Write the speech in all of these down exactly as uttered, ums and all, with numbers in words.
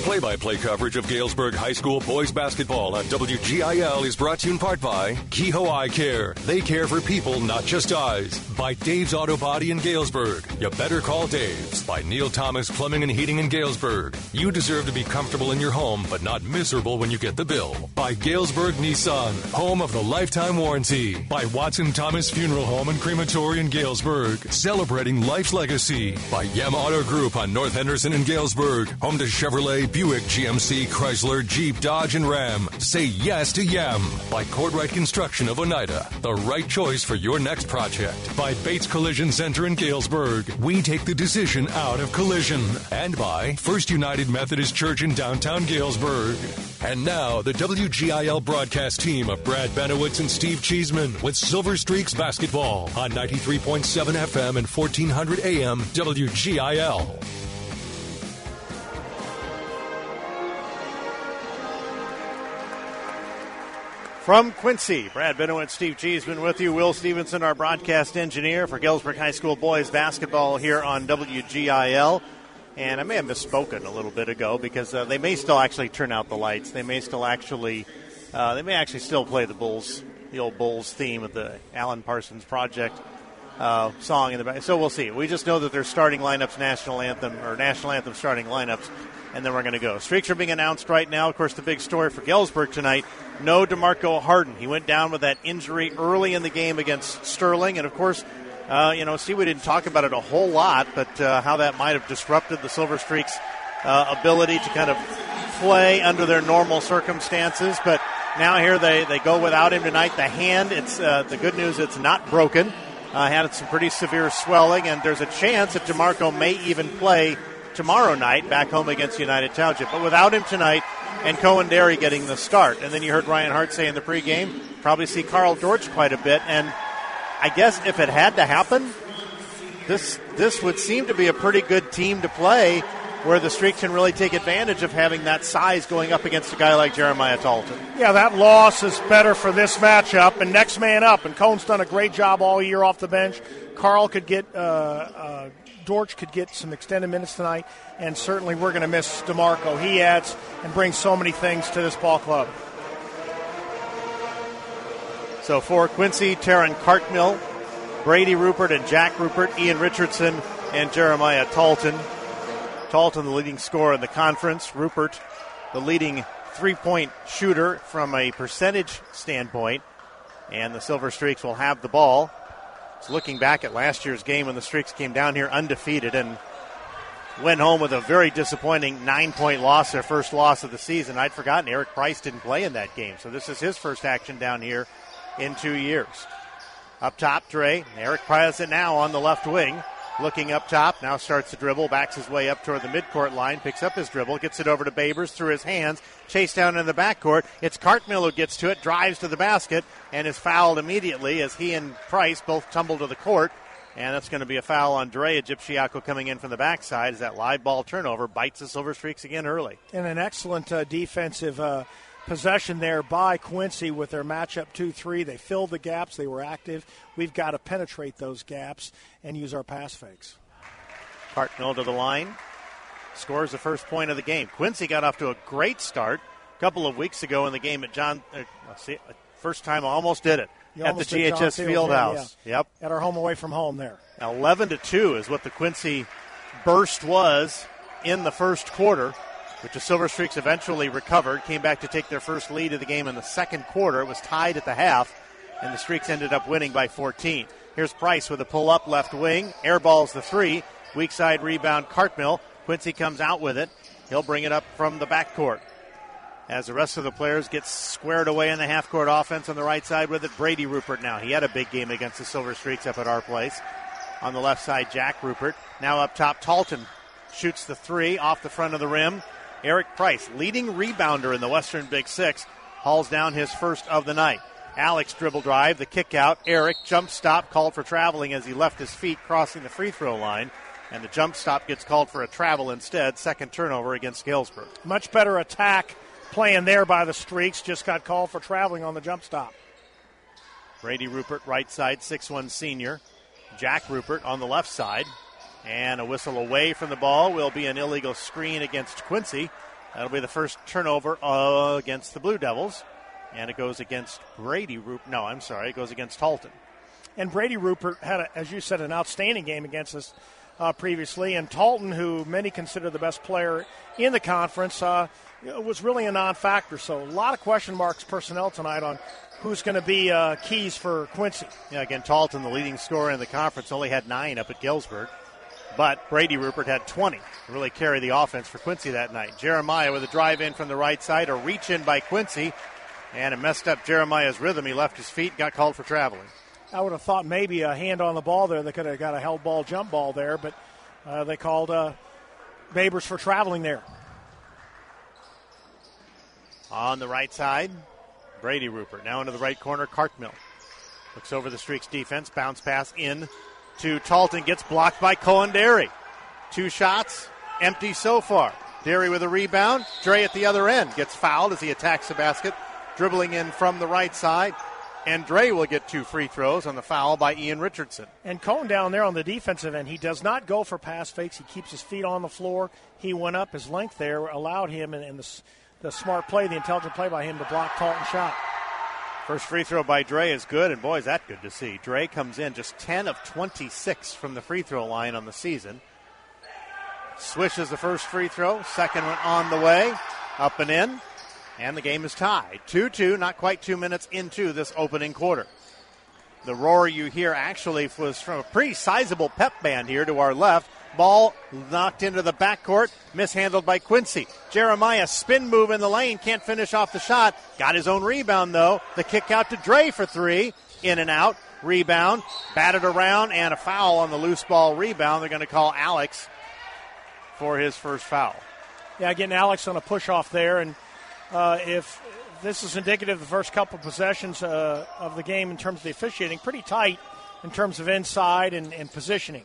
Play-by-play coverage of Galesburg High School boys basketball on W G I L is brought to you in part by Kehoe Eye Care. They care for people, not just eyes. By Dave's Auto Body in Galesburg. You better call Dave's. By Neil Thomas Plumbing and Heating in Galesburg. You deserve to be comfortable in your home, but not miserable when you get the bill. By Galesburg Nissan, home of the lifetime warranty. By Watson Thomas Funeral Home and Crematory in Galesburg, celebrating life's legacy. By Yem Auto Group on North Henderson in Galesburg, home to Chevrolet, Buick, G M C, Chrysler, Jeep, Dodge, and Ram. Say yes to Yem. By Cordwright Construction of Oneida, the right choice for your next project. By Bates Collision Center in Galesburg, we take the decision out of collision. And by First United Methodist Church in downtown Galesburg. And now, the W G I L broadcast team of Brad Benowitz and Steve Cheeseman with Silver Streaks basketball on ninety-three point seven F M and fourteen hundred A M W G I L. From Quincy, Brad Benowitz, Steve Cheeseman with you. Will Stevenson, our broadcast engineer for Galesburg High School boys basketball here on W G I L. And I may have misspoken a little bit ago because uh, they may still actually turn out the lights. They may still actually, uh, they may actually still play the Bulls, the old Bulls theme of the Alan Parsons Project uh, song in the back. So we'll see. We just know that they're starting lineups, national anthem, or national anthem starting lineups, and then we're going to go. Streaks are being announced right now. Of course, the big story for Galesburg tonight, no DeMarco Harden. He went down with that injury early in the game against Sterling, and of course, Uh, you know, see, we didn't talk about it a whole lot, but uh, how that might have disrupted the Silver Streaks' uh, ability to kind of play under their normal circumstances. But now here they, they go without him tonight. The hand, it's uh, the good news, it's not broken. Uh, had some pretty severe swelling, and there's a chance that DeMarco may even play tomorrow night back home against United Township. But without him tonight, and Cohen Derry getting the start. And then you heard Ryan Hart say in the pregame, probably see Carl Dortch quite a bit, and I guess if it had to happen, this this would seem to be a pretty good team to play where the Streaks can really take advantage of having that size going up against a guy like Jeremiah Talton. Yeah, that loss is better for this matchup, and next man up. And Cohen's done a great job all year off the bench. Carl could get, uh, uh, Dortch could get some extended minutes tonight, and certainly we're going to miss DeMarco. He adds and brings so many things to this ball club. So for Quincy, Taryn Cartmill, Brady Rupert and Jack Rupert, Ian Richardson and Jeremiah Talton. Talton, the leading scorer in the conference. Rupert, the leading three-point shooter from a percentage standpoint. And the Silver Streaks will have the ball. So looking back at last year's game when the Streaks came down here undefeated and went home with a very disappointing nine-point loss, their first loss of the season. I'd forgotten Eric Price didn't play in that game. So this is his first action down here in two years. Up top, Dre. Eric Price now on the left wing. Looking up top, now starts to dribble, backs his way up toward the midcourt line, picks up his dribble, gets it over to Babers through his hands, chased down in the backcourt. It's Cartmill who gets to it, drives to the basket, and is fouled immediately as he and Price both tumble to the court. And that's going to be a foul on Dre. Egyptiaco coming in from the backside as that live ball turnover bites the Silver Streaks again early. And an excellent uh, defensive uh, possession there by Quincy with their matchup two three. They filled the gaps. They were active. We've got to penetrate those gaps and use our pass fakes. Cartmill to the line. Scores the first point of the game. Quincy got off to a great start a couple of weeks ago in the game at John. Uh, let's see, first time I almost did it. You at the G H S Fieldhouse. Yeah. Yep. At our home away from home there. eleven to two is what the Quincy burst was in the first quarter, which the Silver Streaks eventually recovered, came back to take their first lead of the game in the second quarter. It was tied at the half, and the Streaks ended up winning by fourteen. Here's Price with a pull-up left wing. Airballs the three. Weak side rebound, Cartmill. Quincy comes out with it. He'll bring it up from the backcourt. As the rest of the players get squared away in the half-court offense on the right side with it, Brady Rupert now. He had a big game against the Silver Streaks up at our place. On the left side, Jack Rupert. Now up top, Talton shoots the three off the front of the rim. Eric Price, leading rebounder in the Western Big Six, hauls down his first of the night. Alex dribble drive, the kick out. Eric jump stop, called for traveling as he left his feet crossing the free throw line. And the jump stop gets called for a travel instead. Second turnover against Galesburg. Much better attack playing there by the Streaks. Just got called for traveling on the jump stop. Brady Rupert, right side, six one senior. Jack Rupert on the left side. And a whistle away from the ball will be an illegal screen against Quincy. That'll be the first turnover uh, against the Blue Devils. And it goes against Brady Rupert. No, I'm sorry. It goes against Halton. And Brady Rupert had, a, as you said, an outstanding game against us uh, previously. And Talton, who many consider the best player in the conference, uh, was really a non-factor. So a lot of question marks personnel tonight on who's going to be uh, keys for Quincy. Yeah, again, Talton, the leading scorer in the conference, only had nine up at Galesburg. But Brady Rupert had twenty to really carry the offense for Quincy that night. Jeremiah with a drive in from the right side, a reach in by Quincy, and it messed up Jeremiah's rhythm. He left his feet, got called for traveling. I would have thought maybe a hand on the ball there. They could have got a held ball, jump ball there, but uh, they called uh, Babers for traveling there. On the right side, Brady Rupert. Now into the right corner, Cartmill. Looks over the Streaks defense, bounce pass in to Talton, gets blocked by Cohen Derry. Two shots, empty so far. Derry with a rebound. Dre at the other end gets fouled as he attacks the basket, dribbling in from the right side. And Dre will get two free throws on the foul by Ian Richardson. And Cohen down there on the defensive end, he does not go for pass fakes. He keeps his feet on the floor. He went up his length there, allowed him, and, and the, the smart play, the intelligent play by him to block Talton's shot. First free throw by Dre is good, and boy, is that good to see. Dre comes in just ten of twenty-six from the free throw line on the season. Swishes the first free throw. Second one on the way. Up and in. And the game is tied. two two, not quite two minutes into this opening quarter. The roar you hear actually was from a pretty sizable pep band here to our left. Ball knocked into the backcourt, mishandled by Quincy. Jeremiah, spin move in the lane, can't finish off the shot. Got his own rebound, though. The kick out to Dre for three. In and out. Rebound. Batted around, and a foul on the loose ball rebound. They're going to call Alex for his first foul. Yeah, getting Alex on a push-off there, and uh, if this is indicative of the first couple of possessions uh, of the game in terms of the officiating, pretty tight in terms of inside and, and positioning.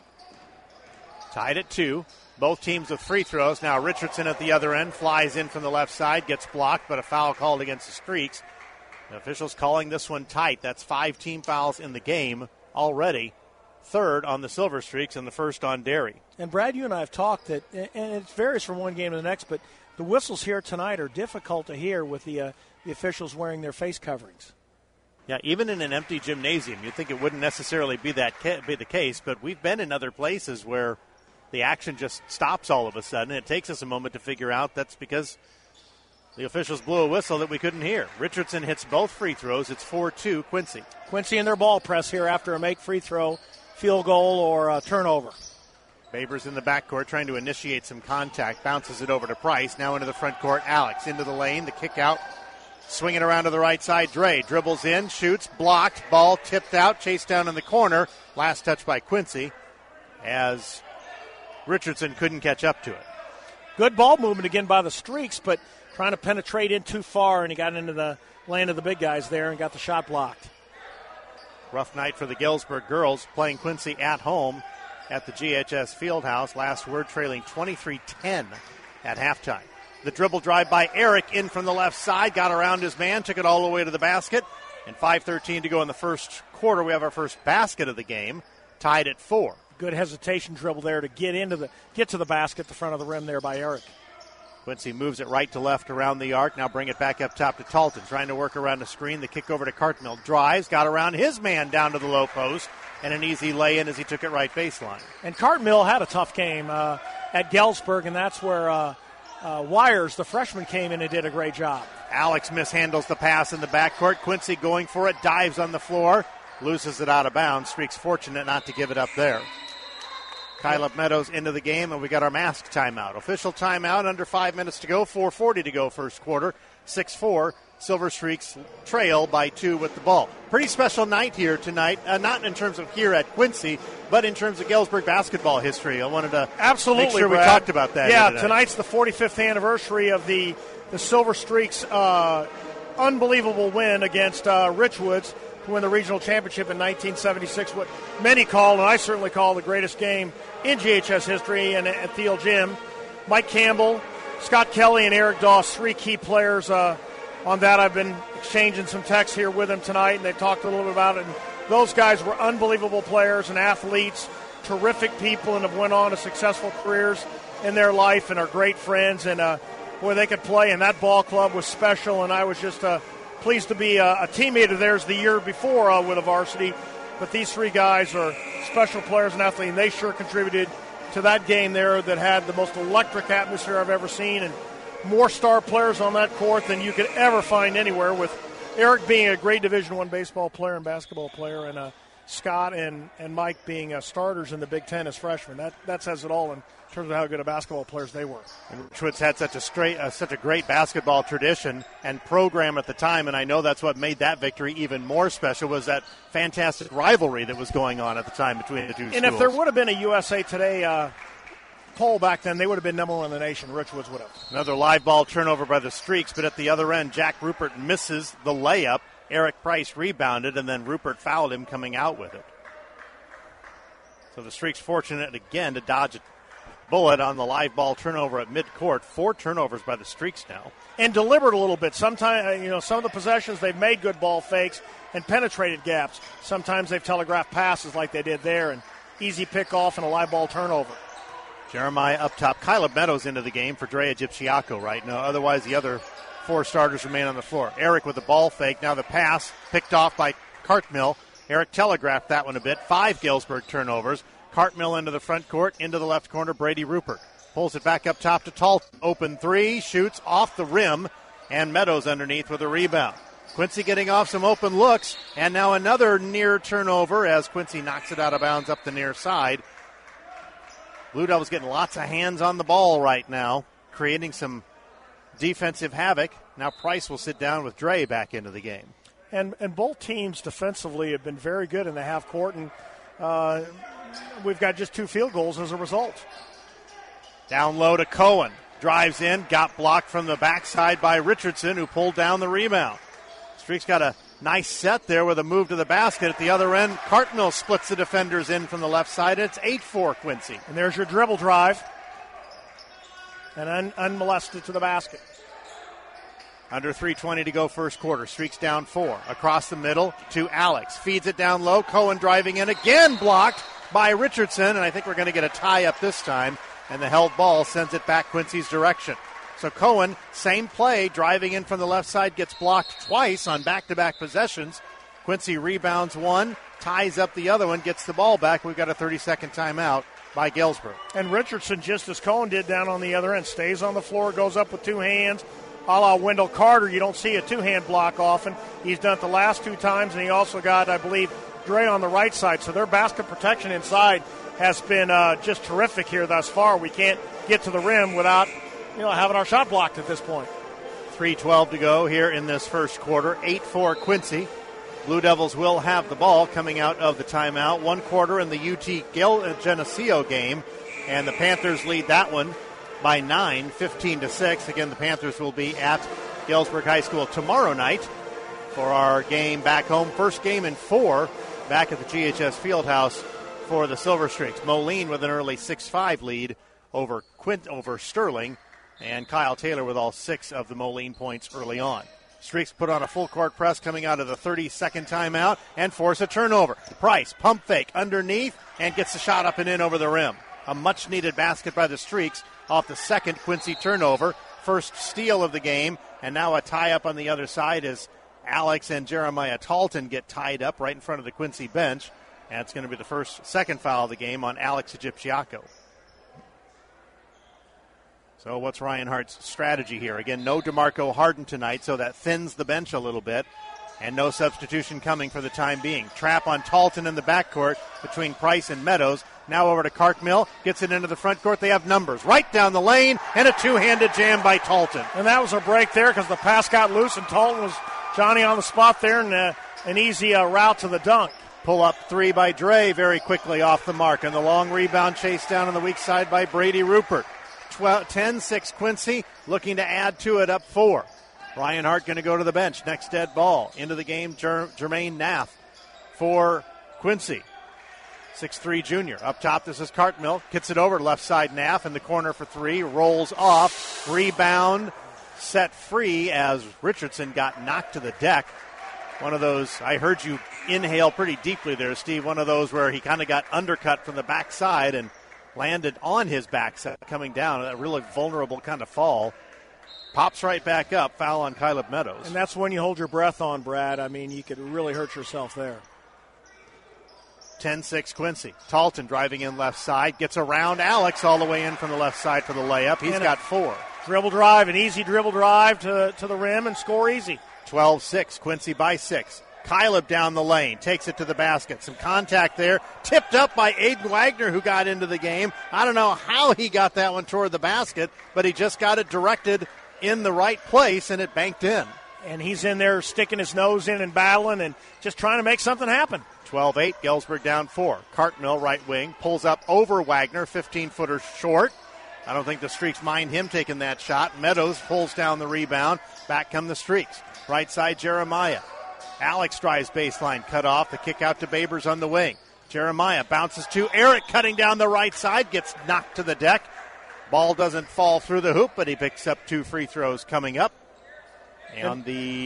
Tied at two. Both teams with free throws. Now Richardson at the other end flies in from the left side, gets blocked, but a foul called against the Streaks. The officials calling this one tight. That's five team fouls in the game already. Third on the Silver Streaks and the first on Derry. And Brad, you and I have talked that, and it varies from one game to the next, but the whistles here tonight are difficult to hear with the uh, the officials wearing their face coverings. Yeah, even in an empty gymnasium, you'd think it wouldn't necessarily be that ca- be the case, but we've been in other places where the action just stops all of a sudden, and it takes us a moment to figure out that's because the officials blew a whistle that we couldn't hear. Richardson hits both free throws. It's four two, Quincy. Quincy in their ball press here after a make free throw, field goal, or a turnover. Babers in the backcourt trying to initiate some contact. Bounces it over to Price. Now into the front court. Alex into the lane. The kick out. Swinging around to the right side. Dre dribbles in, shoots, blocked. Ball tipped out, chased down in the corner. Last touch by Quincy as Richardson couldn't catch up to it. Good ball movement again by the Streaks, but trying to penetrate in too far, and he got into the lane of the big guys there and got the shot blocked. Rough night for the Galesburg girls playing Quincy at home at the G H S Fieldhouse. Last word trailing twenty-three ten at halftime. The dribble drive by Eric in from the left side, got around his man, took it all the way to the basket. And five thirteen to go in the first quarter. We have our first basket of the game, tied at four. Good hesitation dribble there to get into the get to the basket, the front of the rim there by Eric. Quincy moves it right to left around the arc. Now bring it back up top to Talton, trying to work around the screen. The kick over to Cartmill. Drives, got around his man down to the low post, and an easy lay-in as he took it right baseline. And Cartmill had a tough game uh, at Galesburg, and that's where uh, uh, Wires, the freshman, came in and did a great job. Alex mishandles the pass in the backcourt. Quincy going for it, dives on the floor, loses it out of bounds. Streaks fortunate not to give it up there. Kyla Meadows into the game, and we got our mask timeout. Official timeout, under five minutes to go, four forty to go first quarter, six four. Silver Streaks trail by two with the ball. Pretty special night here tonight, uh, not in terms of here at Quincy, but in terms of Galesburg basketball history. I wanted to Absolutely, make sure Brad. we talked about that. Yeah, tonight. Tonight's the forty-fifth anniversary of the, the Silver Streaks' uh, unbelievable win against uh, Richwoods to win the regional championship in nineteen seventy-six, what many call, and I certainly call, the greatest game in G H S history, and at Thiel Gym. Mike Campbell, Scott Kelly, and Eric Doss, three key players uh, on that. I've been exchanging some texts here with them tonight, and they talked a little bit about it. And those guys were unbelievable players and athletes, terrific people, and have went on to successful careers in their life and are great friends. And uh, boy, they could play, and that ball club was special, and I was just uh, pleased to be a, a teammate of theirs the year before uh, with a varsity. But these three guys are special players and athletes, and they sure contributed to that game there that had the most electric atmosphere I've ever seen, and more star players on that court than you could ever find anywhere, with Eric being a great Division One baseball player and basketball player, and uh, Scott and, and Mike being uh, starters in the Big Ten as freshmen. That that says it all in terms of how good of basketball players they were. And Richwoods had such a straight, uh, such a great basketball tradition and program at the time, and I know that's what made that victory even more special, was that fantastic rivalry that was going on at the time between the two and schools. And if there would have been a U S A Today uh, poll back then, they would have been number one in the nation. Richwoods would have. Another live ball turnover by the Streaks, but at the other end, Jack Rupert misses the layup. Eric Price rebounded, and then Rupert fouled him coming out with it. So the Streaks fortunate again to dodge a bullet on the live ball turnover at midcourt. Four turnovers by the Streaks now. And deliberate a little bit. Sometimes, you know, some of the possessions they've made good ball fakes and penetrated gaps. Sometimes they've telegraphed passes like they did there, and easy pick off and a live ball turnover. Jeremiah up top. Kyla Meadows into the game for Drea Gipsiaco right now. Otherwise, the other four starters remain on the floor. Eric with the ball fake. Now the pass picked off by Cartmill. Eric telegraphed that one a bit. Five Galesburg turnovers. Cartmill into the front court, into the left corner, Brady Rupert. Pulls it back up top to Talton. Open three, shoots off the rim, and Meadows underneath with a rebound. Quincy getting off some open looks, and now another near turnover as Quincy knocks it out of bounds up the near side. Blue Devils getting lots of hands on the ball right now, creating some defensive havoc. Now Price will sit down with Dre back into the game. And and both teams defensively have been very good in the half court, and uh, we've got just two field goals as a result. Down low to Cohen. Drives in, got blocked from the backside by Richardson, who pulled down the rebound. Streaks got a nice set there with a move to the basket. At the other end, Cartmill splits the defenders in from the left side. It's eight four Quincy. And there's your dribble drive. And un- unmolested to the basket. Under three twenty to go first quarter. Streaks down four. Across the middle to Alex. Feeds it down low. Cohen driving in. Again blocked by Richardson. And I think we're going to get a tie up this time. And the held ball sends it back Quincy's direction. So Cohen, same play, driving in from the left side, gets blocked twice on back-to-back possessions. Quincy rebounds one, ties up the other one, gets the ball back. We've got a thirty-second timeout by Galesburg. And Richardson, just as Cohen did down on the other end, stays on the floor, goes up with two hands. A la Wendell Carter, you don't see a two-hand block often. He's done it the last two times, and he also got, I believe, Dre on the right side. So their basket protection inside has been uh, just terrific here thus far. We can't get to the rim without, you know, having our shot blocked at this point. three twelve to go here in this first quarter. eight four Quincy. Blue Devils will have the ball coming out of the timeout. One quarter in the U T Geneseo game, and the Panthers lead that one by nine, fifteen to six. Again, the Panthers will be at Galesburg High School tomorrow night for our game back home. First game in four back at the G H S Fieldhouse for the Silver Streaks. Moline with an early six five lead over Quint over Sterling, and Kyle Taylor with all six of the Moline points early on. Streaks put on a full court press coming out of the thirty-second timeout and force a turnover. Price, pump fake underneath, and gets the shot up and in over the rim. A much-needed basket by the Streaks off the second Quincy turnover. First steal of the game, and now a tie-up on the other side as Alex and Jeremiah Talton get tied up right in front of the Quincy bench. And it's going to be the first, second foul of the game on Alex Gipsiaco. So what's Ryan Hart's strategy here? Again, no DeMarco Harden tonight, so that thins the bench a little bit. And no substitution coming for the time being. Trap on Talton in the backcourt between Price and Meadows. Now over to Cartmill. Gets it into the front court. They have numbers. Right down the lane, and a two-handed jam by Talton. And that was a break there because the pass got loose, and Talton was Johnny on the spot there, and uh, an easy uh, route to the dunk. Pull up three by Dre very quickly off the mark. And the long rebound chased down on the weak side by Brady Rupert. ten six Quincy looking to add to it, up four. Ryan Hart going to go to the bench. Next dead ball. Into the game, Jer- Jermaine Nath for Quincy. six three junior. Up top, this is Cartmill. Gets it over left side, Nath in the corner for three. Rolls off. Rebound set free as Richardson got knocked to the deck. One of those, I heard you inhale pretty deeply there, Steve. One of those where he kind of got undercut from the backside and landed on his backside coming down. A really vulnerable kind of fall. pops right back up. Foul on Caleb Meadows. And that's when you hold your breath on, Brad. I mean, you could really hurt yourself there. ten six Quincy. Talton driving in left side. Gets around Alex all the way in from the left side for the layup. He's and got four. Dribble drive, an easy dribble drive to, to the rim and score easy. twelve six. Quincy by six. Caleb down the lane. Takes it to the basket. Some contact there. Tipped up by Aiden Wagner, who got into the game. I don't know how he got that one toward the basket, but he just got it directed in the right place, and it banked in. And he's in there sticking his nose in and battling and just trying to make something happen. twelve eight, Galesburg down four. Cartmill, right wing, pulls up over Wagner, fifteen-footer short. I don't think the Streaks mind him taking that shot. Meadows pulls down the rebound. Back come the Streaks. Right side, Jeremiah. Alex drives baseline, cut off. The kick out to Babers on the wing. Jeremiah bounces to Eric, cutting down the right side, gets knocked to the deck. Ball doesn't fall through the hoop, but he picks up two free throws coming up. And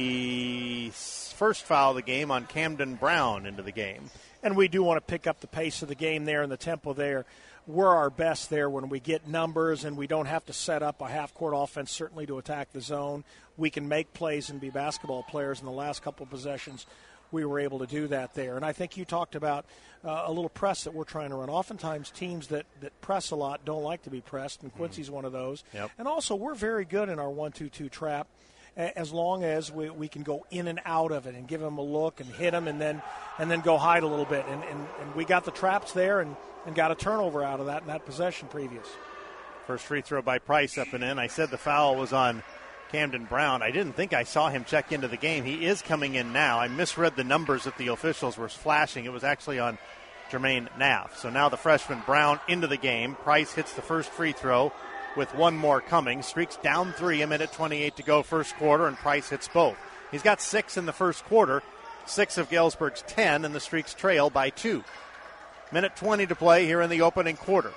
the first foul of the game on Camden Brown into the game. And we do want to pick up the pace of the game there and the tempo there. We're our best there when we get numbers and we don't have to set up a half-court offense, certainly to attack the zone. We can make plays and be basketball players. In the last couple of possessions, we were able to do that there. And I think you talked about uh, a little press that we're trying to run. Oftentimes teams that, that press a lot don't like to be pressed, and Quincy's mm-hmm. one of those. Yep. And also we're very good in our one two two trap, as long as we, we can go in and out of it and give them a look and hit them and then and then go hide a little bit. And, and, and we got the traps there and, and got a turnover out of that in that possession previous. First free throw by Price up and in. I said the foul was on Camden Brown. I didn't think I saw him check into the game. He is coming in now. I misread the numbers that the officials were flashing. It was actually on Jermaine Naff. So now the freshman Brown into the game. Price hits the first free throw with one more coming. Streaks down three, a minute twenty-eight to go first quarter, and Price hits both. He's got six in the first quarter, six of Galesburg's ten, and the Streaks trail by two. Minute twenty to play here in the opening quarter.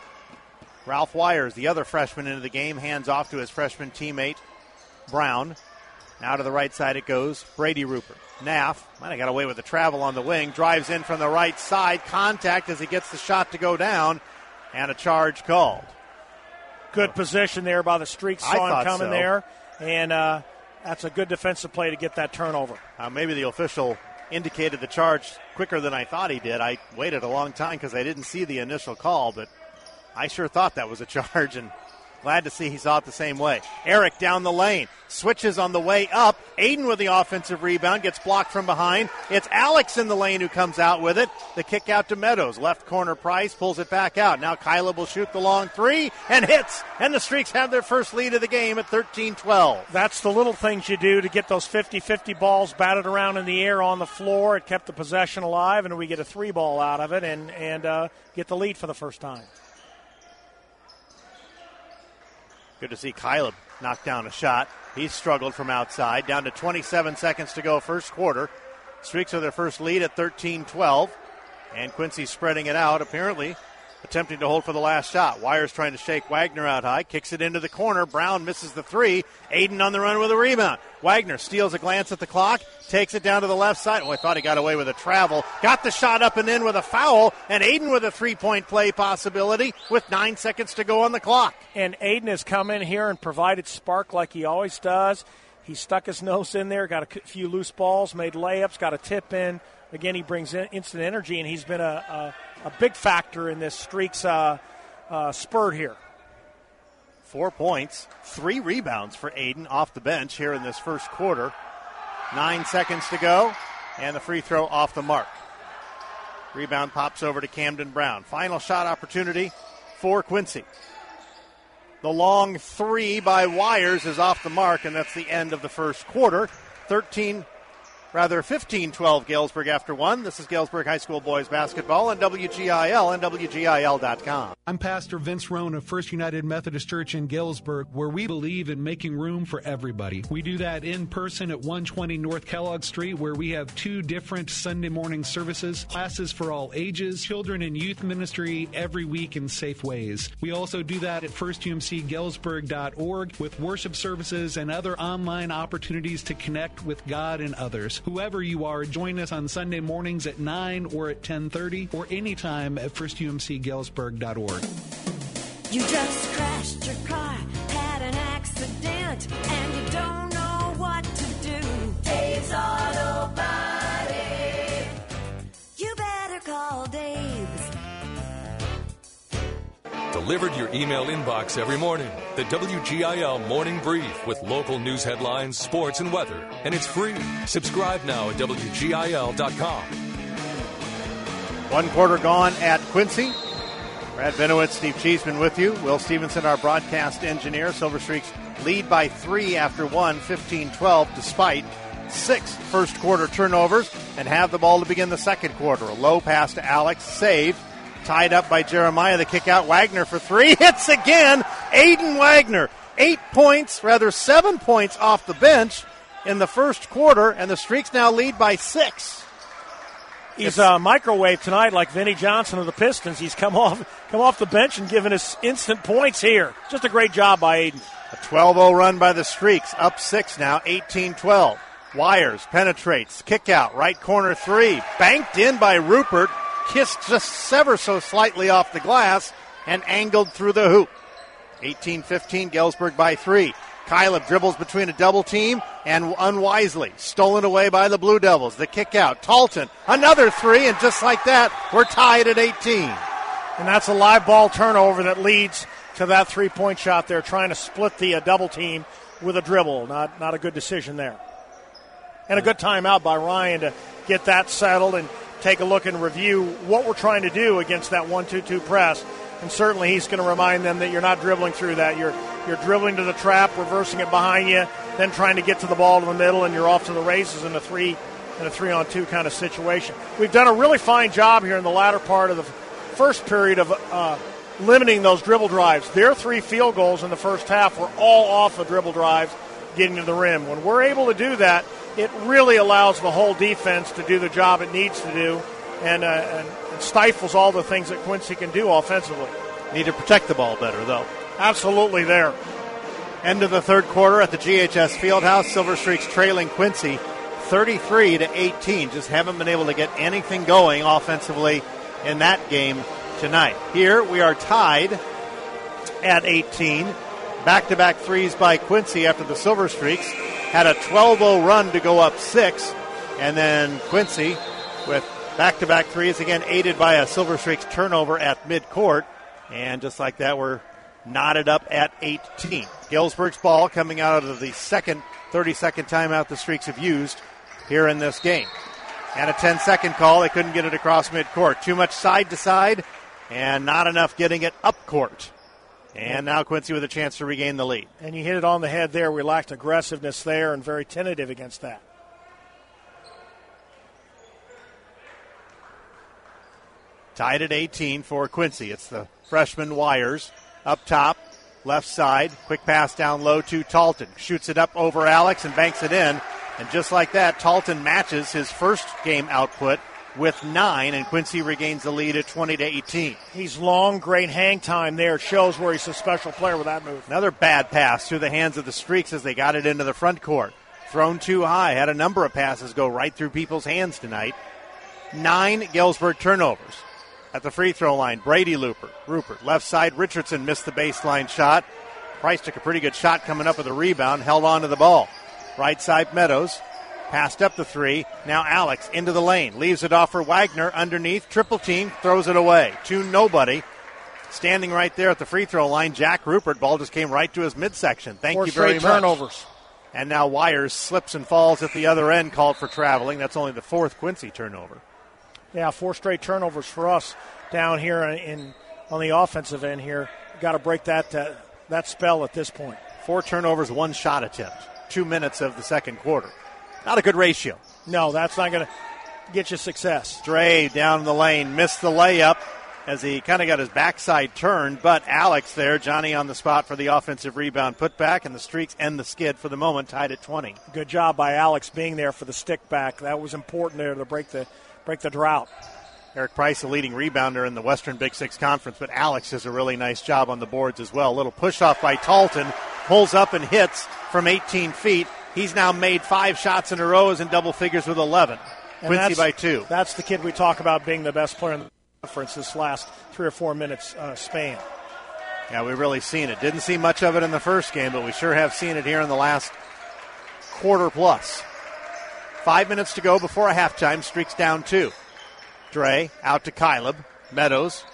Ralph Wires, the other freshman into the game, hands off to his freshman teammate, Brown. Now to the right side it goes, Brady Rupert. Naff, might have got away with the travel on the wing, drives in from the right side, contact as he gets the shot to go down, and a charge called. Good position there by the Streaks. Saw him coming so. there, and uh, that's a good defensive play to get that turnover. Uh, maybe the official indicated the charge quicker than I thought he did. I waited a long time because I didn't see the initial call, but I sure thought that was a charge, and glad to see he saw it the same way. Eric down the lane, switches on the way up. Aiden with the offensive rebound, gets blocked from behind. It's Alex in the lane who comes out with it. The kick out to Meadows. Left corner Price pulls it back out. Now Caleb will shoot the long three and hits. And the Streaks have their first lead of the game at thirteen twelve. That's the little things you do to get those fifty-fifty balls batted around in the air on the floor. It kept the possession alive, and we get a three ball out of it and, and uh, get the lead for the first time. Good to see Caleb knock down a shot. He's struggled from outside. Down to twenty-seven seconds to go first quarter. Streaks with their first lead at thirteen twelve. And Quincy spreading it out, apparently attempting to hold for the last shot. Wires trying to shake Wagner out high. Kicks it into the corner. Brown misses the three. Aiden on the run with a rebound. Wagner steals a glance at the clock. Takes it down to the left side. Oh, I thought he got away with a travel. Got the shot up and in with a foul. And Aiden with a three-point play possibility with nine seconds to go on the clock. And Aiden has come in here and provided spark like he always does. He stuck his nose in there, got a few loose balls, made layups, got a tip in. Again, he brings in instant energy, and he's been a, a, a big factor in this Streaks uh, uh, spurt here. Four points, three rebounds for Aiden off the bench here in this first quarter. Nine seconds to go, and the free throw off the mark. Rebound pops over to Camden Brown. Final shot opportunity for Quincy. The long three by Wires is off the mark, and that's the end of the first quarter. thirteen Rather, fifteen twelve Galesburg after one. This is Galesburg High School boys basketball on W G I L and W G I L dot com. I'm Pastor Vince Rohn of First United Methodist Church in Galesburg, where we believe in making room for everybody. We do that in person at one twenty North Kellogg Street, where we have two different Sunday morning services, classes for all ages, children and youth ministry every week in safe ways. We also do that at first U M C Galesburg dot org with worship services and other online opportunities to connect with God and others. Whoever you are, join us on Sunday mornings at nine or at ten thirty or anytime at first U M C Galesburg dot org. You just crashed your car, had an accident, and you delivered to your email inbox every morning. The W G I L Morning Brief with local news headlines, sports, and weather. And it's free. Subscribe now at W G I L dot com. One quarter gone at Quincy. Brad Benowitz, Steve Cheeseman with you. Will Stevenson, our broadcast engineer. Silver Streaks lead by three after one, fifteen twelve, despite six first quarter turnovers, and have the ball to begin the second quarter. A low pass to Alex, saved, tied up by Jeremiah. The kick out, Wagner for three, hits again. Aiden Wagner, eight points, rather seven points off the bench in the first quarter, and the Streaks now lead by six. He's a uh, microwave tonight, like Vinnie Johnson of the Pistons. He's come off come off the bench and given us instant points here. Just a great job by Aiden. A twelve oh run by the Streaks, up six now, eighteen twelve. Wires penetrates, kick out, right corner three, banked in by Rupert, kissed just ever so slightly off the glass, and angled through the hoop. eighteen fifteen, Galesburg by three. Kyleb dribbles between a double team and unwisely stolen away by the Blue Devils. The kick out. Talton, another three, and just like that, we're tied at eighteen. And that's a live ball turnover that leads to that three-point shot there, trying to split the uh, double team with a dribble. Not, not a good decision there. And a good timeout by Ryan to get that settled and take a look and review what we're trying to do against that one two two press. And certainly he's going to remind them that you're not dribbling through that. You're you're dribbling to the trap, reversing it behind you, then trying to get to the ball in the middle, and you're off to the races in a three in a three-on-two kind of situation. We've done a really fine job here in the latter part of the first period of uh, limiting those dribble drives. Their three field goals in the first half were all off of dribble drives getting to the rim. When we're able to do that, it really allows the whole defense to do the job it needs to do, and, uh, and stifles all the things that Quincy can do offensively. Need to protect the ball better, though. Absolutely there. End of the third quarter at the G H S Fieldhouse. Silver Streaks trailing Quincy thirty-three to eighteen. Just haven't been able to get anything going offensively in that game tonight. Here we are tied at eighteen. Back-to-back threes by Quincy after the Silver Streaks had a twelve oh run to go up six. And then Quincy with back-to-back threes, again aided by a Silver Streaks turnover at midcourt. And just like that, we're knotted up at eighteen. Galesburg's ball coming out of the second thirty-second timeout the Streaks have used here in this game. And a ten-second call. They couldn't get it across midcourt. Too much side-to-side and not enough getting it up court. And now Quincy with a chance to regain the lead. And you hit it on the head there. We lacked aggressiveness there and very tentative against that. Tied at eighteen for Quincy. It's the freshman Wires up top, left side. Quick pass down low to Talton. Shoots it up over Alex and banks it in. And just like that, Talton matches his first game output with nine, and Quincy regains the lead at twenty to eighteen. He's long, great hang time there. Shows where he's a special player with that move. Another bad pass through the hands of the Streaks as they got it into the front court. Thrown too high. Had a number of passes go right through people's hands tonight. Nine Galesburg turnovers. At the free throw line, Brady Looper, Rupert. Left side, Richardson missed the baseline shot. Price took a pretty good shot coming up with a rebound, held on to the ball. Right side, Meadows. Passed up the three. Now Alex into the lane. Leaves it off for Wagner underneath. Triple team. Throws it away. To nobody. Standing right there at the free throw line, Jack Rupert. Ball just came right to his midsection. Thank Four you very much. Turnovers. And now Wires slips and falls at the other end, called for traveling. That's only the fourth Quincy turnover. Yeah, four straight turnovers for us down here in, in on the offensive end here. Got to break that uh, that spell at this point. Four turnovers, one shot attempt. Two minutes of the second quarter. Not a good ratio. No, that's not going to get you success. Dre down the lane, missed the layup as he kind of got his backside turned, but Alex there, Johnny on the spot for the offensive rebound putback, and the Streaks end the skid for the moment, tied at twenty. Good job by Alex being there for the stick back. That was important there to break the break the drought. Eric Price, the leading rebounder in the Western Big Six Conference, but Alex does a really nice job on the boards as well. A little push-off by Talton, pulls up and hits from eighteen feet. He's now made five shots in a row, is in double figures with eleven. And Quincy by two. That's the kid we talk about being the best player in the conference this last three or four minutes uh, span. Yeah, we've really seen it. Didn't see much of it in the first game, but we sure have seen it here in the last quarter plus. Five minutes to go before a halftime. Streaks down two. Dre out to Kyleb. Meadows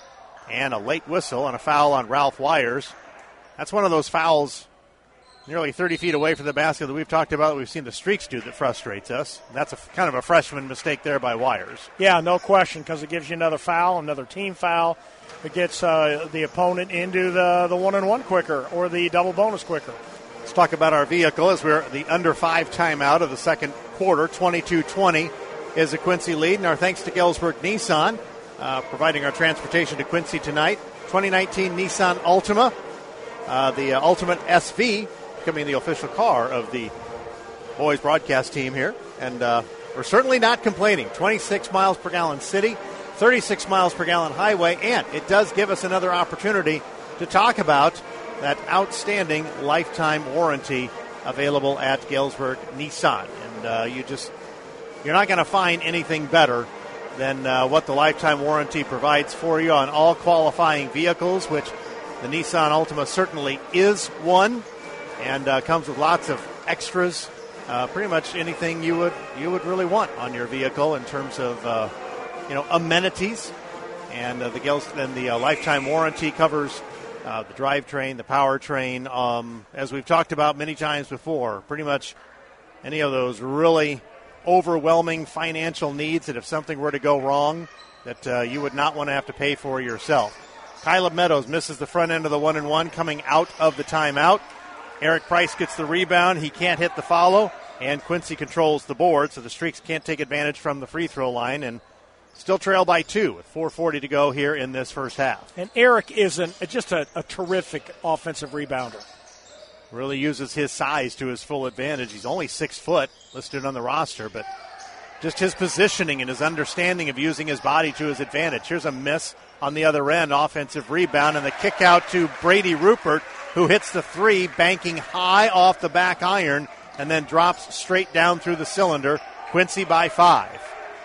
And a late whistle and a foul on Ralph Wires. That's one of those fouls nearly thirty feet away from the basket that we've talked about, we've seen the Streaks do that frustrates us. That's a, kind of a freshman mistake there by Wires. Yeah, no question, because it gives you another foul, another team foul. It gets uh, the opponent into the, the one-and-one quicker or the double bonus quicker. Let's talk about our vehicle as we're the under five timeout of the second quarter. twenty-two twenty is the Quincy lead, and our thanks to Galesburg Nissan, uh, providing our transportation to Quincy tonight. twenty nineteen Nissan Altima, uh, the uh, Ultimate S V, becoming the official car of the boys broadcast team here. And uh, we're certainly not complaining. twenty-six miles per gallon city, thirty-six miles per gallon highway, and it does give us another opportunity to talk about that outstanding lifetime warranty available at Galesburg Nissan. And uh, you just, you're not going to find anything better than uh, what the lifetime warranty provides for you on all qualifying vehicles, which the Nissan Altima certainly is one. And uh, comes with lots of extras, uh, pretty much anything you would you would really want on your vehicle in terms of uh, you know amenities. And uh, the Gels- and the uh, lifetime warranty covers uh, the drivetrain, the powertrain. Um, as we've talked about many times before, pretty much any of those really overwhelming financial needs that if something were to go wrong, that uh, you would not want to have to pay for yourself. Kyla Meadows misses the front end of the one and one coming out of the timeout. Eric Price gets the rebound. He can't hit the follow, and Quincy controls the board, so the Streaks can't take advantage from the free throw line and still trail by two with four forty to go here in this first half. And Eric is an, just a, a terrific offensive rebounder. Really uses his size to his full advantage. He's only six foot listed on the roster, but just his positioning and his understanding of using his body to his advantage. Here's a miss on the other end, offensive rebound, and the kick out to Brady Rupert, who hits the three, banking high off the back iron, and then drops straight down through the cylinder. Quincy by five.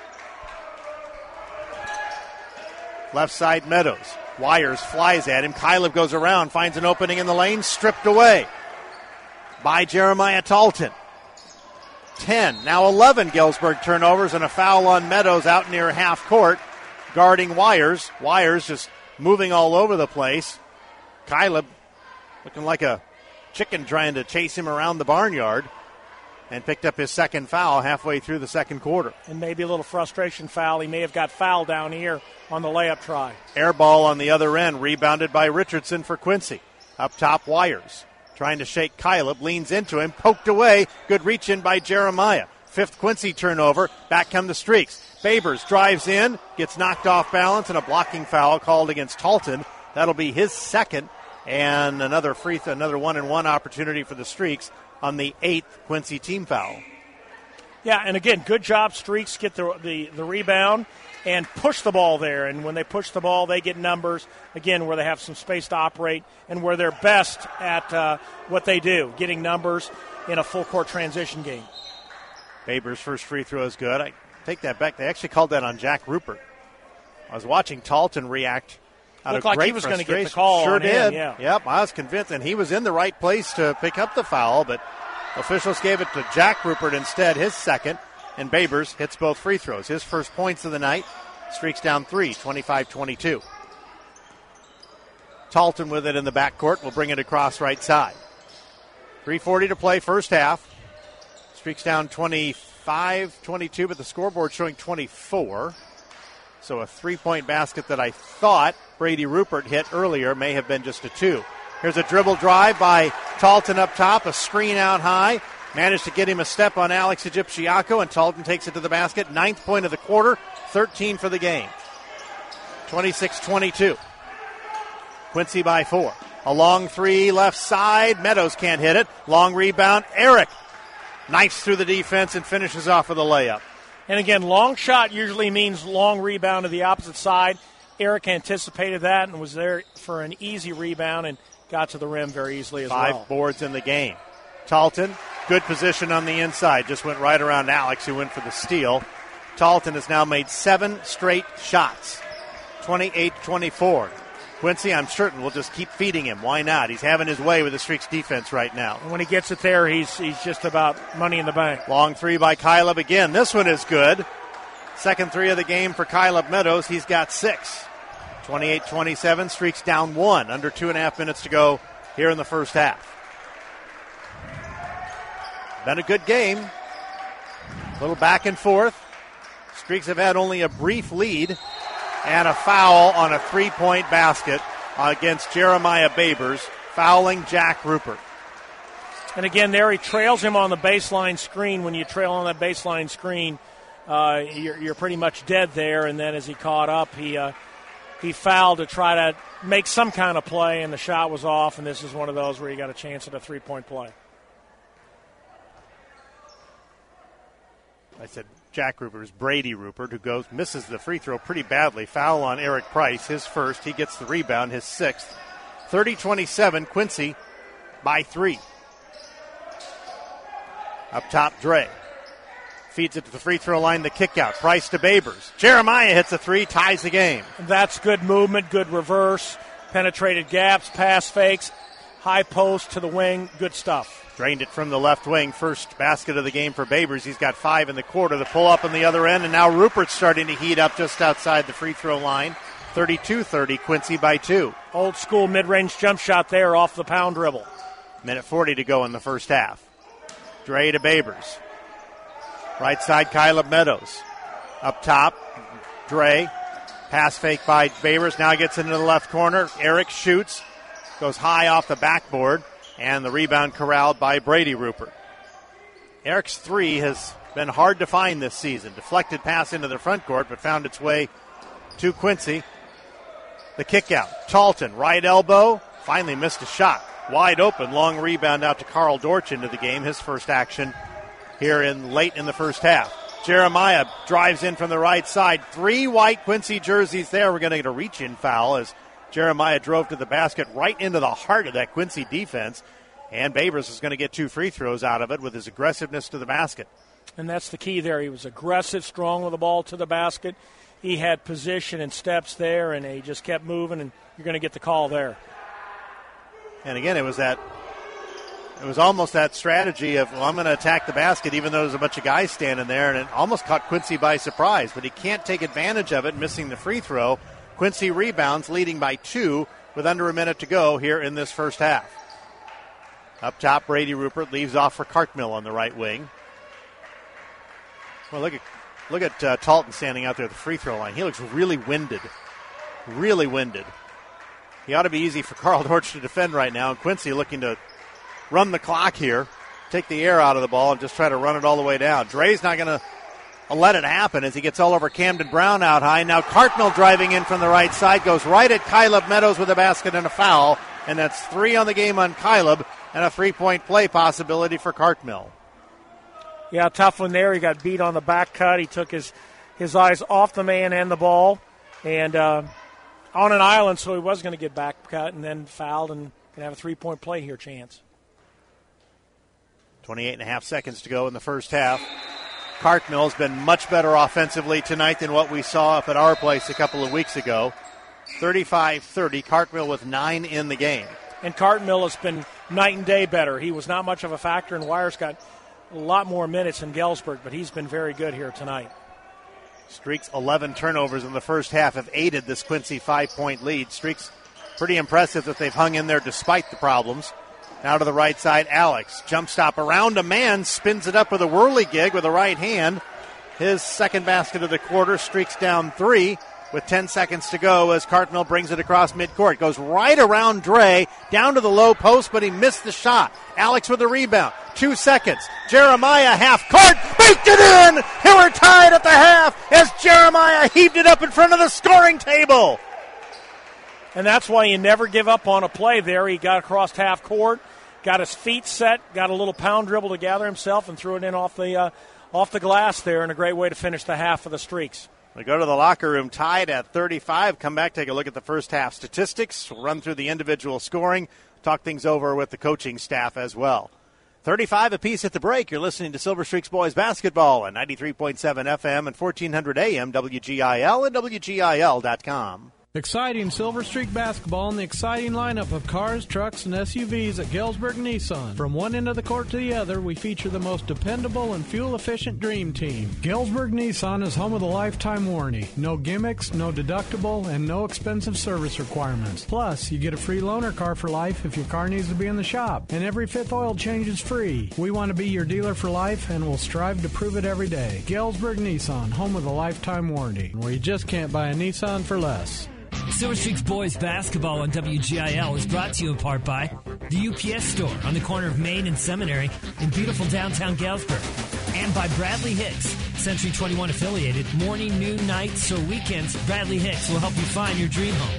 Left side, Meadows. Wires flies at him. Kyleb goes around, finds an opening in the lane, stripped away by Jeremiah Talton. ten, now eleven Galesburg turnovers and a foul on Meadows out near half court, guarding Wires. Wires just moving all over the place. Kyleb looking like a chicken trying to chase him around the barnyard, and picked up his second foul halfway through the second quarter. And maybe a little frustration foul. He may have got fouled down here on the layup try. Air ball on the other end, rebounded by Richardson for Quincy. Up top, Wires trying to shake Kyleb, leans into him, poked away. Good reach in by Jeremiah. Fifth Quincy turnover. Back come the Streaks. Babers drives in, gets knocked off balance, and a blocking foul called against Talton. That'll be his second. And another free, th- another one-and-one opportunity for the Streaks on the eighth Quincy team foul. Yeah, and again, good job, Streaks get the, the the rebound and push the ball there. And when they push the ball, they get numbers, again, where they have some space to operate and where they're best at uh, what they do, getting numbers in a full-court transition game. Babers' first free throw is good. I take that back. They actually called that on Jack Rupert. I was watching Talton react. Looked like he was going to get the call. Sure on did. him, yeah. Yep, I was convinced, and he was in the right place to pick up the foul, but officials gave it to Jack Rupert instead, his second, and Babers hits both free throws. His first points of the night. Streaks down three, twenty-five twenty-two. Talton with it in the backcourt will bring it across right side. three forty to play first half. Streaks down twenty-five twenty-two, but the scoreboard showing twenty-four. So a three-point basket that I thought Brady Rupert hit earlier may have been just a two. Here's a dribble drive by Talton up top, a screen out high. Managed to get him a step on Alex Egipciaco, and Talton takes it to the basket. Ninth point of the quarter, thirteen for the game. twenty-six twenty-two. Quincy by four. A long three left side. Meadows can't hit it. Long rebound. Eric knifes through the defense and finishes off with a layup. And again, long shot usually means long rebound to the opposite side. Eric anticipated that and was there for an easy rebound and got to the rim very easily as Five well. Five boards in the game. Talton, good position on the inside. Just went right around Alex, who went for the steal. Talton has now made seven straight shots. twenty-eight twenty-four. Quincy, I'm certain, will just keep feeding him. Why not? He's having his way with the Streaks defense right now. And when he gets it there, he's he's just about money in the bank. Long three by Kyleb again. This one is good. Second three of the game for Kyleb Meadows. He's got six. twenty-eight twenty-seven, Streaks down one, under two and a half minutes to go here in the first half. Been a good game. A little back and forth. Streaks have had only a brief lead, and a foul on a three-point basket against Jeremiah Babers, fouling Jack Rupert. And again, there he trails him on the baseline screen. When you trail on that baseline screen, uh, you're, you're pretty much dead there. And then as he caught up, he uh, he fouled to try to make some kind of play, and the shot was off. And this is one of those where you got a chance at a three-point play. I said Jack Rupert's Brady Rupert, who goes misses the free throw pretty badly. Foul on Eric Price, his first. He gets the rebound, his sixth. thirty twenty-seven, Quincy by three. Up top, Dre. Feeds it to the free throw line, the kick out. Price to Babers. Jeremiah hits a three, ties the game. That's good movement, good reverse, penetrated gaps, pass fakes, high post to the wing, good stuff. Drained it from the left wing. First basket of the game for Babers. He's got five in the quarter. The pull up on the other end, and now Rupert's starting to heat up just outside the free throw line. thirty-two thirty, Quincy by two. Old school mid-range jump shot there off the pound dribble. Minute forty to go in the first half. Dre to Babers. Right side, Caleb Meadows. Up top, Dre. Pass fake by Babers. Now gets into the left corner. Eric shoots. Goes high off the backboard. And the rebound corralled by Brady Rupert. Eric's three has been hard to find this season. Deflected pass into the front court, but found its way to Quincy. The kick out. Talton, right elbow. Finally missed a shot. Wide open, long rebound out to Carl Dortch into the game. His first action here in late in the first half. Jeremiah drives in from the right side. Three white Quincy jerseys there. We're going to get a reach-in foul as Jeremiah drove to the basket right into the heart of that Quincy defense. And Babers is going to get two free throws out of it with his aggressiveness to the basket. And that's the key there. He was aggressive, strong with the ball to the basket. He had position and steps there, and he just kept moving, and you're going to get the call there. And again, it was that, it was almost that strategy of, well, I'm going to attack the basket even though there's a bunch of guys standing there, and it almost caught Quincy by surprise, but he can't take advantage of it, missing the free throw. Quincy rebounds, leading by two with under a minute to go here in this first half. Up top, Brady Rupert leaves off for Cartmill on the right wing. Well, look at look at uh, Talton standing out there at the free throw line. He looks really winded, really winded. He ought to be easy for Carl Dortch to defend right now. And Quincy looking to run the clock here, take the air out of the ball, and just try to run it all the way down. Dre's not going to let it happen as he gets all over Camden Brown out high. Now Cartmill driving in from the right side, goes right at Caleb Meadows with a basket and a foul. And that's three on the game on Caleb and a three-point play possibility for Cartmill. Yeah, tough one there. He got beat on the back cut. He took his, his eyes off the man and the ball. And uh, on an island, so he was going to get back cut and then fouled and can have a three-point play here chance. twenty-eight and a half seconds to go in the first half. Cartmill has been much better offensively tonight than what we saw up at our place a couple of weeks ago. thirty-five thirty, Cartmill with nine in the game. And Cartmill has been night and day better. He was not much of a factor, and Wires got a lot more minutes than Galesburg, but he's been very good here tonight. Streaks eleven turnovers in the first half have aided this Quincy five-point lead. Streaks pretty impressive that they've hung in there despite the problems. Now to the right side, Alex. Jump stop around a man, spins it up with a whirly gig with the right hand. His second basket of the quarter. Streaks down three with ten seconds to go as Cartmill brings it across midcourt. Goes right around Dre, down to the low post, but he missed the shot. Alex with the rebound. Two seconds. Jeremiah half court, baked it in! And we're tied at the half as Jeremiah heaved it up in front of the scoring table. And that's why you never give up on a play there. He got across half court, got his feet set, got a little pound dribble to gather himself, and threw it in off the uh, off the glass there, and a great way to finish the half for the Streaks. We go to the locker room tied at thirty-five. Come back, take a look at the first half statistics, run through the individual scoring, talk things over with the coaching staff as well. thirty-five apiece at the break. You're listening to Silver Streaks Boys Basketball on ninety-three point seven F M and fourteen hundred A M W G I L and W G I L dot com. Exciting Silver Streak basketball and the exciting lineup of cars, trucks, and S U Vs at Galesburg Nissan. From one end of the court to the other, we feature the most dependable and fuel-efficient dream team. Galesburg Nissan is home of the lifetime warranty. No gimmicks, no deductible, and no expensive service requirements. Plus, you get a free loaner car for life if your car needs to be in the shop. And every fifth oil change is free. We want to be your dealer for life, and we'll strive to prove it every day. Galesburg Nissan, home of the lifetime warranty, where you just can't buy a Nissan for less. Silver Streaks Boys Basketball on W G I L is brought to you in part by the U P S Store on the corner of Main and Seminary in beautiful downtown Galesburg. And by Bradley Hicks, Century twenty-one affiliated, morning, noon, nights, or weekends. Bradley Hicks will help you find your dream home.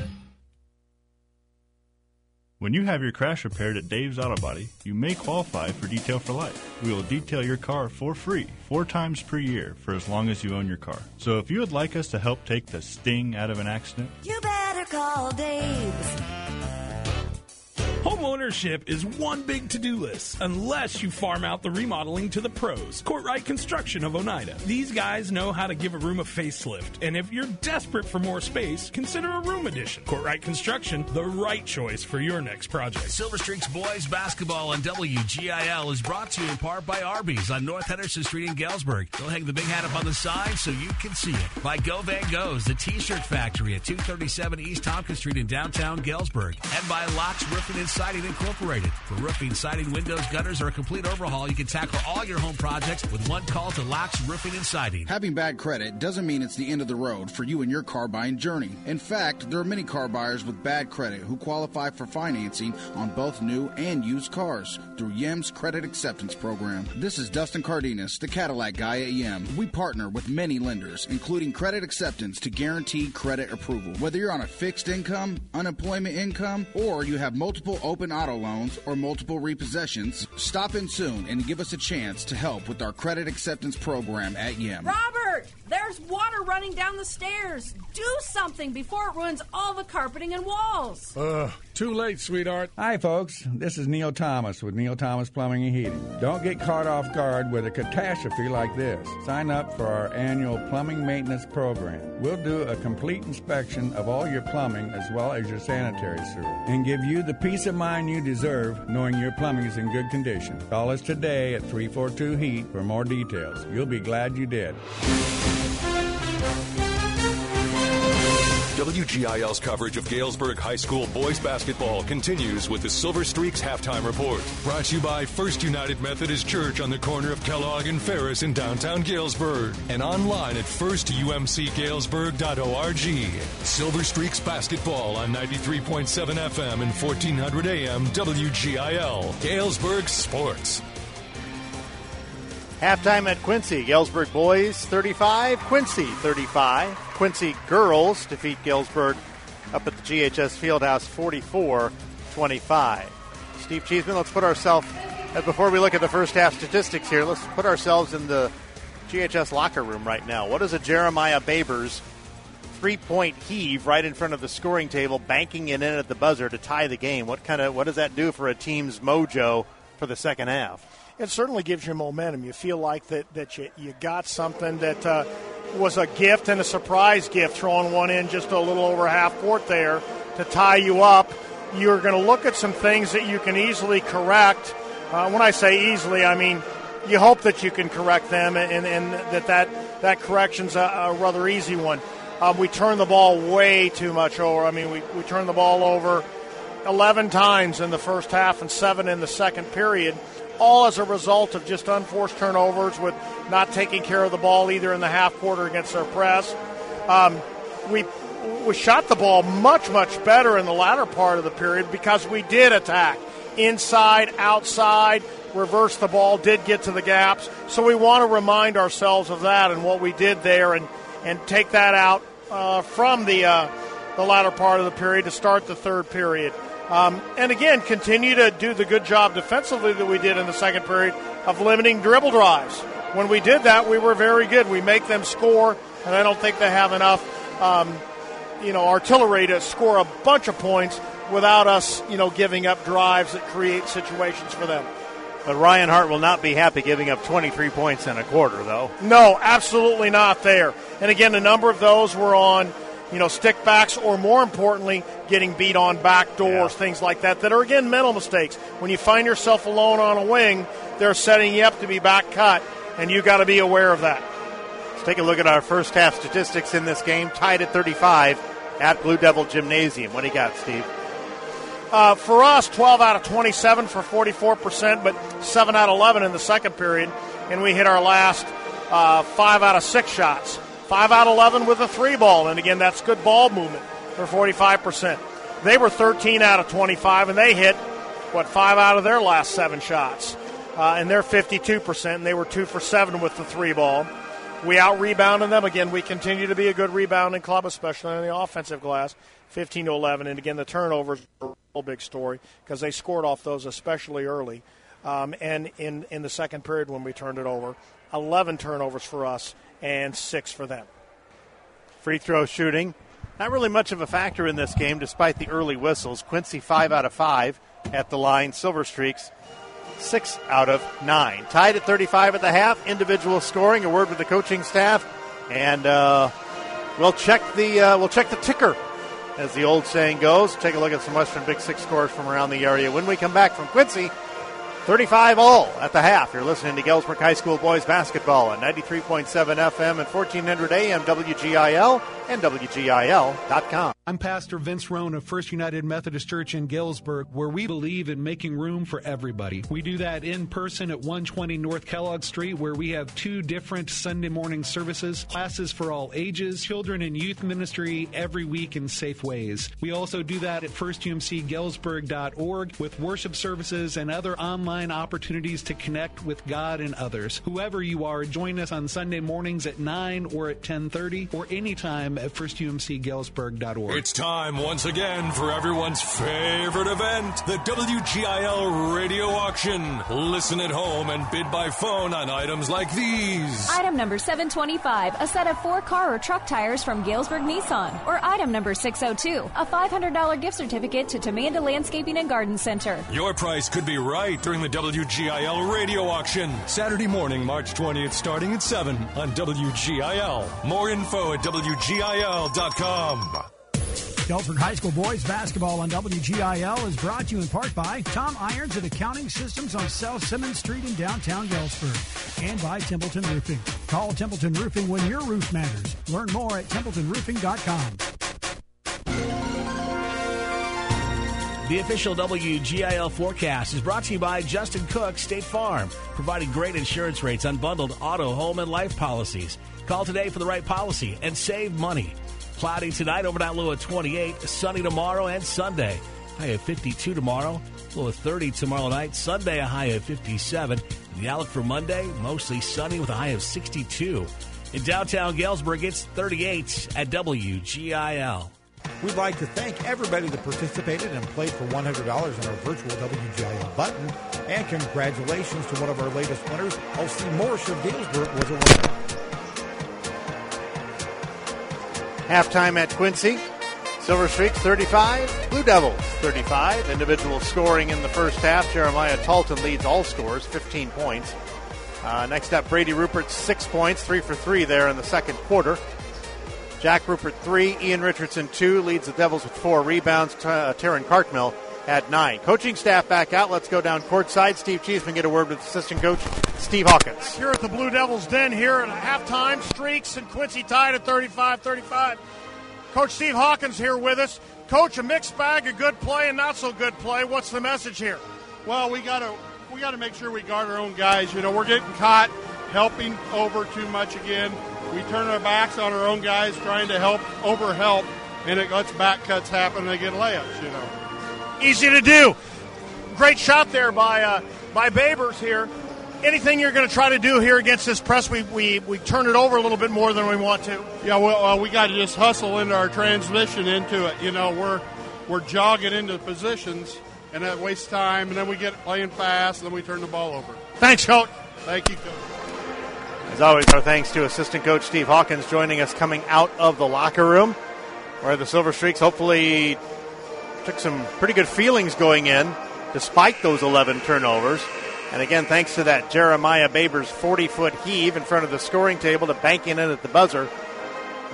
When you have your crash repaired at Dave's Auto Body, you may qualify for Detail for Life. We will detail your car for free, four times per year, for as long as you own your car. So if you would like us to help take the sting out of an accident, you better call Dave's. Home ownership is one big to-do list, unless you farm out the remodeling to the pros. Courtright Construction of Oneida. These guys know how to give a room a facelift, and if you're desperate for more space, consider a room addition. Courtright Construction, the right choice for your next project. Silver Streaks Boys Basketball on W G I L is brought to you in part by Arby's on North Henderson Street in Galesburg. They'll hang the big hat up on the sign so you can see it. By Go Van Go's, the T-shirt factory at two thirty-seven East Tompkins Street in downtown Galesburg. And by Locks Roofing and Siding Incorporated. For roofing, siding, windows, gutters, or a complete overhaul, you can tackle all your home projects with one call to Locks Roofing and Siding. Having bad credit doesn't mean it's the end of the road for you and your car buying journey. In fact, there are many car buyers with bad credit who qualify for financing on both new and used cars through Y E M's Credit Acceptance Program. This is Dustin Cardenas, the Cadillac guy at Y E M. We partner with many lenders, including Credit Acceptance, to guarantee credit approval. Whether you're on a fixed income, unemployment income, or you have multiple open auto loans or multiple repossessions, stop in soon and give us a chance to help with our Credit Acceptance Program at Y E M. Robert, there's water running down the stairs. Do something before it ruins all the carpeting and walls. Uh, too late, sweetheart. Hi, folks. This is Neil Thomas with Neil Thomas Plumbing and Heating. Don't get caught off guard with a catastrophe like this. Sign up for our annual plumbing maintenance program. We'll do a complete inspection of all your plumbing as well as your sanitary sewer and give you the peace of mind you deserve knowing your plumbing is in good condition. Call us today at three four two HEAT for more details. You'll be glad you did. W G I L's coverage of Galesburg High School boys basketball continues with the Silver Streaks halftime report. Brought to you by First United Methodist Church on the corner of Kellogg and Ferris in downtown Galesburg. And online at first u m c galesburg dot org. Silver Streaks basketball on ninety-three point seven F M and fourteen hundred A M W G I L. Galesburg Sports. Halftime at Quincy. Galesburg boys thirty-five, Quincy thirty-five. Quincy girls defeat Galesburg up at the G H S Fieldhouse forty-four twenty-five. Steve Cheeseman, let's put ourselves, before we look at the first half statistics here, let's put ourselves in the G H S locker room right now. What is a Jeremiah Babers three-point heave right in front of the scoring table, banking it in at the buzzer to tie the game? What kind of what does that do for a team's mojo for the second half? It certainly gives you momentum. You feel like that, that you, you got something that uh, was a gift and a surprise gift, throwing one in just a little over half court there to tie you up. You're going to look at some things that you can easily correct. Uh, when I say easily, I mean you hope that you can correct them, and, and that, that that correction's a, a rather easy one. Um, we turned the ball way too much over. I mean, we, we turned the ball over eleven times in the first half and seven in the second period, all as a result of just unforced turnovers with not taking care of the ball either in the half court or against their press. Um, we we shot the ball much, much better in the latter part of the period because we did attack inside, outside, reverse the ball, did get to the gaps. So we want to remind ourselves of that and what we did there, and, and take that out uh, from the uh, the latter part of the period to start the third period. Um, and again, continue to do the good job defensively that we did in the second period of limiting dribble drives. When we did that, we were very good. We make them score, and I don't think they have enough, um, you know, artillery to score a bunch of points without us, you know, giving up drives that create situations for them. But Ryan Hart will not be happy giving up twenty-three points in a quarter, though. No, absolutely not there. And again, a number of those were on you know, stick backs, or more importantly, getting beat on back doors, yeah. things like that, that are, again, mental mistakes. When you find yourself alone on a wing, they're setting you up to be back cut, and you got to be aware of that. Let's take a look at our first half statistics in this game, tied at thirty-five at Blue Devil Gymnasium. What do you got, Steve? Uh, for us, twelve out of twenty-seven for forty-four percent, but seven out of eleven in the second period, and we hit our last uh, five out of six shots. five out of eleven with a three ball, and again, that's good ball movement for forty-five percent. They were thirteen out of twenty-five, and they hit, what, five out of their last seven shots. Uh, and they're fifty-two percent, and they were two for seven with the three ball. We out-rebounded them. Again, we continue to be a good rebounding club, especially on the offensive glass, fifteen to eleven. And again, the turnovers are a real big story because they scored off those especially early. Um, and in, in the second period when we turned it over, eleven turnovers for us and six for them. Free throw shooting, not really much of a factor in this game despite the early whistles. Quincy five out of five at the line. Silver Streaks six out of nine. Tied at thirty-five at the half. Individual scoring. A word with the coaching staff, and uh, we'll check the uh, we'll check the ticker, as the old saying goes. Take a look at some Western Big Six scores from around the area when we come back from Quincy. thirty-five all at the half. You're listening to Galesburg High School boys basketball on ninety-three point seven F M and fourteen hundred A M W G I L and W G I L dot com. I'm Pastor Vince Rohn of First United Methodist Church in Galesburg, where we believe in making room for everybody. We do that in person at one twenty North Kellogg Street, where we have two different Sunday morning services, classes for all ages, children and youth ministry every week in safe ways. We also do that at first U M C Galesburg dot org with worship services and other online opportunities to connect with God and others. Whoever you are, join us on Sunday mornings at nine or at ten thirty or anytime at first U M C Galesburg dot org. It's time once again for everyone's favorite event, the W G I L Radio Auction. Listen at home and bid by phone on items like these. Item number seven twenty-five, a set of four car or truck tires from Galesburg Nissan. Or item number six oh two, a five hundred dollars gift certificate to Tamanda Landscaping and Garden Center. Your price could be right during the W G I L Radio Auction. Saturday morning, March twentieth, starting at seven on W G I L. More info at W G I L dot com. Galesburg High School boys basketball on W G I L is brought to you in part by Tom Irons at Accounting Systems on South Simmons Street in downtown Galesburg, and by Templeton Roofing. Call Templeton Roofing when your roof matters. Learn more at templeton roofing dot com. The official W G I L forecast is brought to you by Justin Cook State Farm, providing great insurance rates on bundled auto, home, and life policies. Call today for the right policy and save money. Cloudy tonight, overnight low of twenty-eight. Sunny tomorrow and Sunday. High of fifty-two tomorrow. Low of thirty tomorrow night. Sunday, a high of fifty-seven. The outlook for Monday, mostly sunny with a high of sixty-two. In downtown Galesburg, it's thirty-eight at W G I L. We'd like to thank everybody that participated and played for one hundred dollars on our virtual W G I L button. And congratulations to one of our latest winners. L C Morse of Galesburg was a winner. Halftime at Quincy. Silver Streaks thirty-five, Blue Devils thirty-five. Individual scoring in the first half. Jeremiah Talton leads all scores, fifteen points. Uh, next up, Brady Rupert, six points, three for three there in the second quarter. Jack Rupert, three. Ian Richardson, two. Leads the Devils with four rebounds. T- uh, Taryn Cartmill at nine. Coaching staff back out. Let's go down courtside. Steve Cheeseman get a word with assistant coach Steve Hawkins. Here at the Blue Devils Den here at halftime, Streaks and Quincy tied at thirty-five thirty-five. Coach Steve Hawkins here with us. Coach, a mixed bag of good play and not so good play. What's the message here? Well, we got to we got to make sure we guard our own guys. You know, we're getting caught helping over too much again. We turn our backs on our own guys trying to help over help, and it lets back cuts happen and they get layups, you know. Easy to do. Great shot there by uh, by Babers here. Anything you're going to try to do here against this press? We, we we turn it over a little bit more than we want to. Yeah, well, uh, we got to just hustle into our transition into it. You know, we're we're jogging into positions, and that wastes time, and then we get playing fast, and then we turn the ball over. Thanks, Coach. Thank you, Coach. As always, our thanks to assistant coach Steve Hawkins joining us coming out of the locker room, where the Silver Streaks hopefully took some pretty good feelings going in, despite those eleven turnovers. And again, thanks to that Jeremiah Babers forty-foot heave in front of the scoring table to bank in it at the buzzer.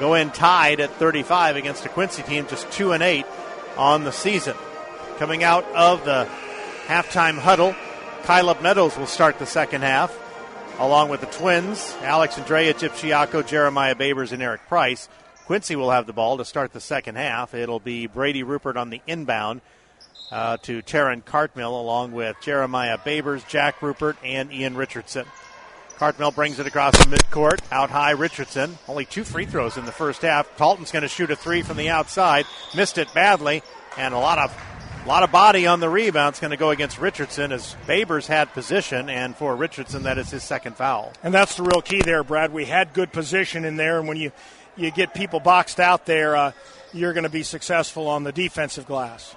go in tied at thirty-five against a Quincy team just two and eight on the season. Coming out of the halftime huddle, Kyleb Meadows will start the second half, along with the twins, Alex Andrea, Gipchiaco, Jeremiah Babers, and Eric Price. Quincy will have the ball to start the second half. It'll be Brady Rupert on the inbound uh, to Taryn Cartmill, along with Jeremiah Babers, Jack Rupert, and Ian Richardson. Cartmill brings it across the midcourt. Out high, Richardson. Only two free throws in the first half. Talton's going to shoot a three from the outside. Missed it badly, and a lot of A lot of body on the rebound. It's going to go against Richardson as Babers had position, and for Richardson, that is his second foul. And that's the real key there, Brad. We had good position in there, and when you, you get people boxed out there, uh, you're going to be successful on the defensive glass.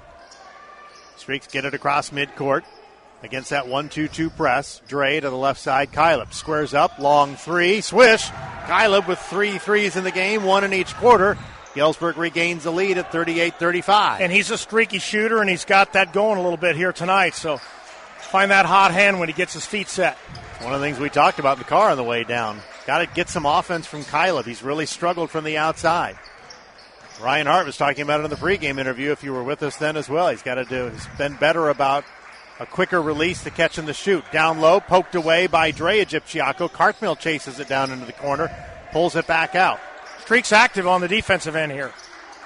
Streaks get it across midcourt against that one two two press. Dre to the left side. Kyleb squares up, long three, swish. Kyleb with three threes in the game, one in each quarter. Galesburg regains the lead at thirty-eight thirty-five. And he's a streaky shooter, and he's got that going a little bit here tonight. So find that hot hand when he gets his feet set. One of the things we talked about in the car on the way down. Got to get some offense from Kyleb. He's really struggled from the outside. Ryan Hart was talking about it in the pregame interview, if you were with us then as well. He's got to do. He's been better about a quicker release to catch and the shoot. Down low, poked away by Dre Gipchiaco. Cartmill chases it down into the corner, pulls it back out. Streaks active on the defensive end here.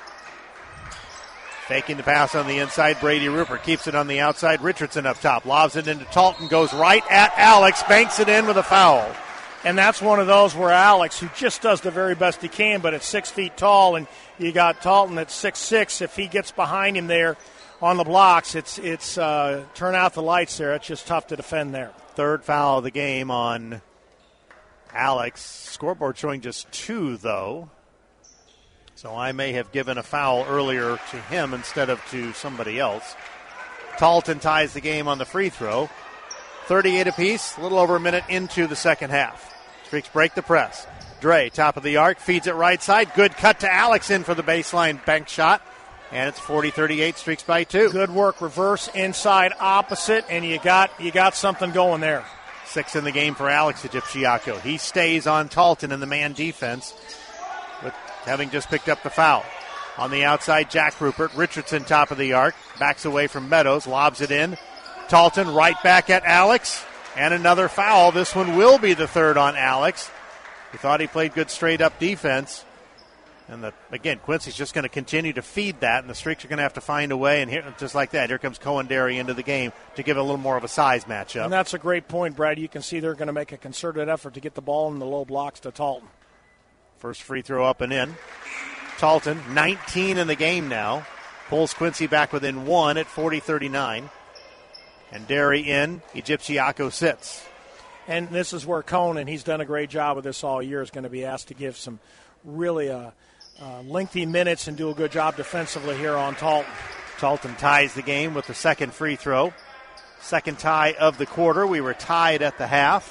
Faking the pass on the inside. Brady Rupert keeps it on the outside. Richardson up top. Lobs it into Talton. Goes right at Alex. Banks it in with a foul. And that's one of those where Alex, who just does the very best he can, but it's six feet tall, and you got Talton at six six. If he gets behind him there on the blocks, it's it's uh, turn out the lights there. It's just tough to defend there. Third foul of the game on Alex. Scoreboard showing just two, though. So I may have given a foul earlier to him instead of to somebody else. Talton ties the game on the free throw. thirty-eight apiece, a little over a minute into the second half. Streaks break the press. Dre, top of the arc, feeds it right side. Good cut to Alex in for the baseline bank shot. And it's forty thirty-eight, Streaks by two. Good work, reverse, inside, opposite, and you got you got something going there. Six in the game for Alex Gipchiaco. He stays on Talton in the man defense, with having just picked up the foul. On the outside, Jack Rupert. Richardson top of the arc. Backs away from Meadows. Lobs it in. Talton right back at Alex. And another foul. This one will be the third on Alex. He thought he played good straight-up defense. And, the, again, Quincy's just going to continue to feed that, and the Streaks are going to have to find a way. And here, just like that, here comes Cohen Derry into the game to give it a little more of a size matchup. And that's a great point, Brad. You can see they're going to make a concerted effort to get the ball in the low blocks to Talton. First free throw up and in. Talton, nineteen in the game now. Pulls Quincy back within one at forty thirty-nine. And Derry in. Gipchiaco sits. And this is where Cohen, and he's done a great job with this all year, is going to be asked to give some really uh, uh, lengthy minutes and do a good job defensively here on Talton. Talton ties the game with the second free throw. Second tie of the quarter. We were tied at the half.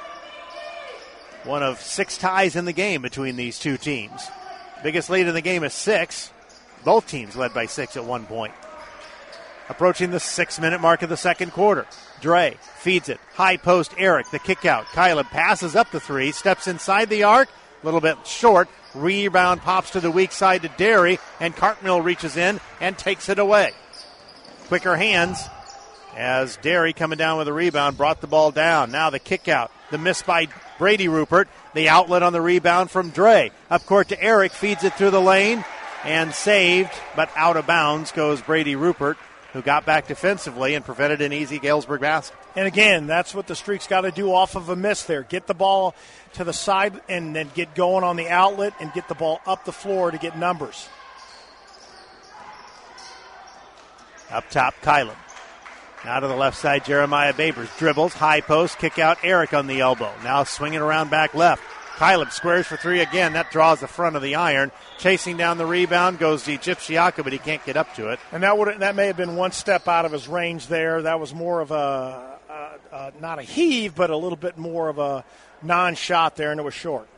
One of six ties in the game between these two teams. Biggest lead in the game is six. Both teams led by six at one point. Approaching the six-minute mark of the second quarter. Dre feeds it. High post Eric, the kick out. Kyleb passes up the three, steps inside the arc. A little bit short. Rebound pops to the weak side to Derry, and Cartmill reaches in and takes it away. Quicker hands as Derry, coming down with a rebound, brought the ball down. Now the kick out. The miss by Brady Rupert. The outlet on the rebound from Dre. Up court to Eric. Feeds it through the lane and saved, but out of bounds goes Brady Rupert, who got back defensively and prevented an easy Galesburg basket. And again, that's what the Streaks got to do off of a miss there. Get the ball to the side and then get going on the outlet and get the ball up the floor to get numbers. Up top, Kyleb. Now to the left side, Jeremiah Babers dribbles, high post, kick out, Eric on the elbow. Now swinging around back left. Kyleb squares for three again. That draws the front of the iron. Chasing down the rebound goes to Gipchiaco, but he can't get up to it. And that would that may have been one step out of his range there. That was more of a, a, a not a heave, but a little bit more of a non-shot there, and it was short.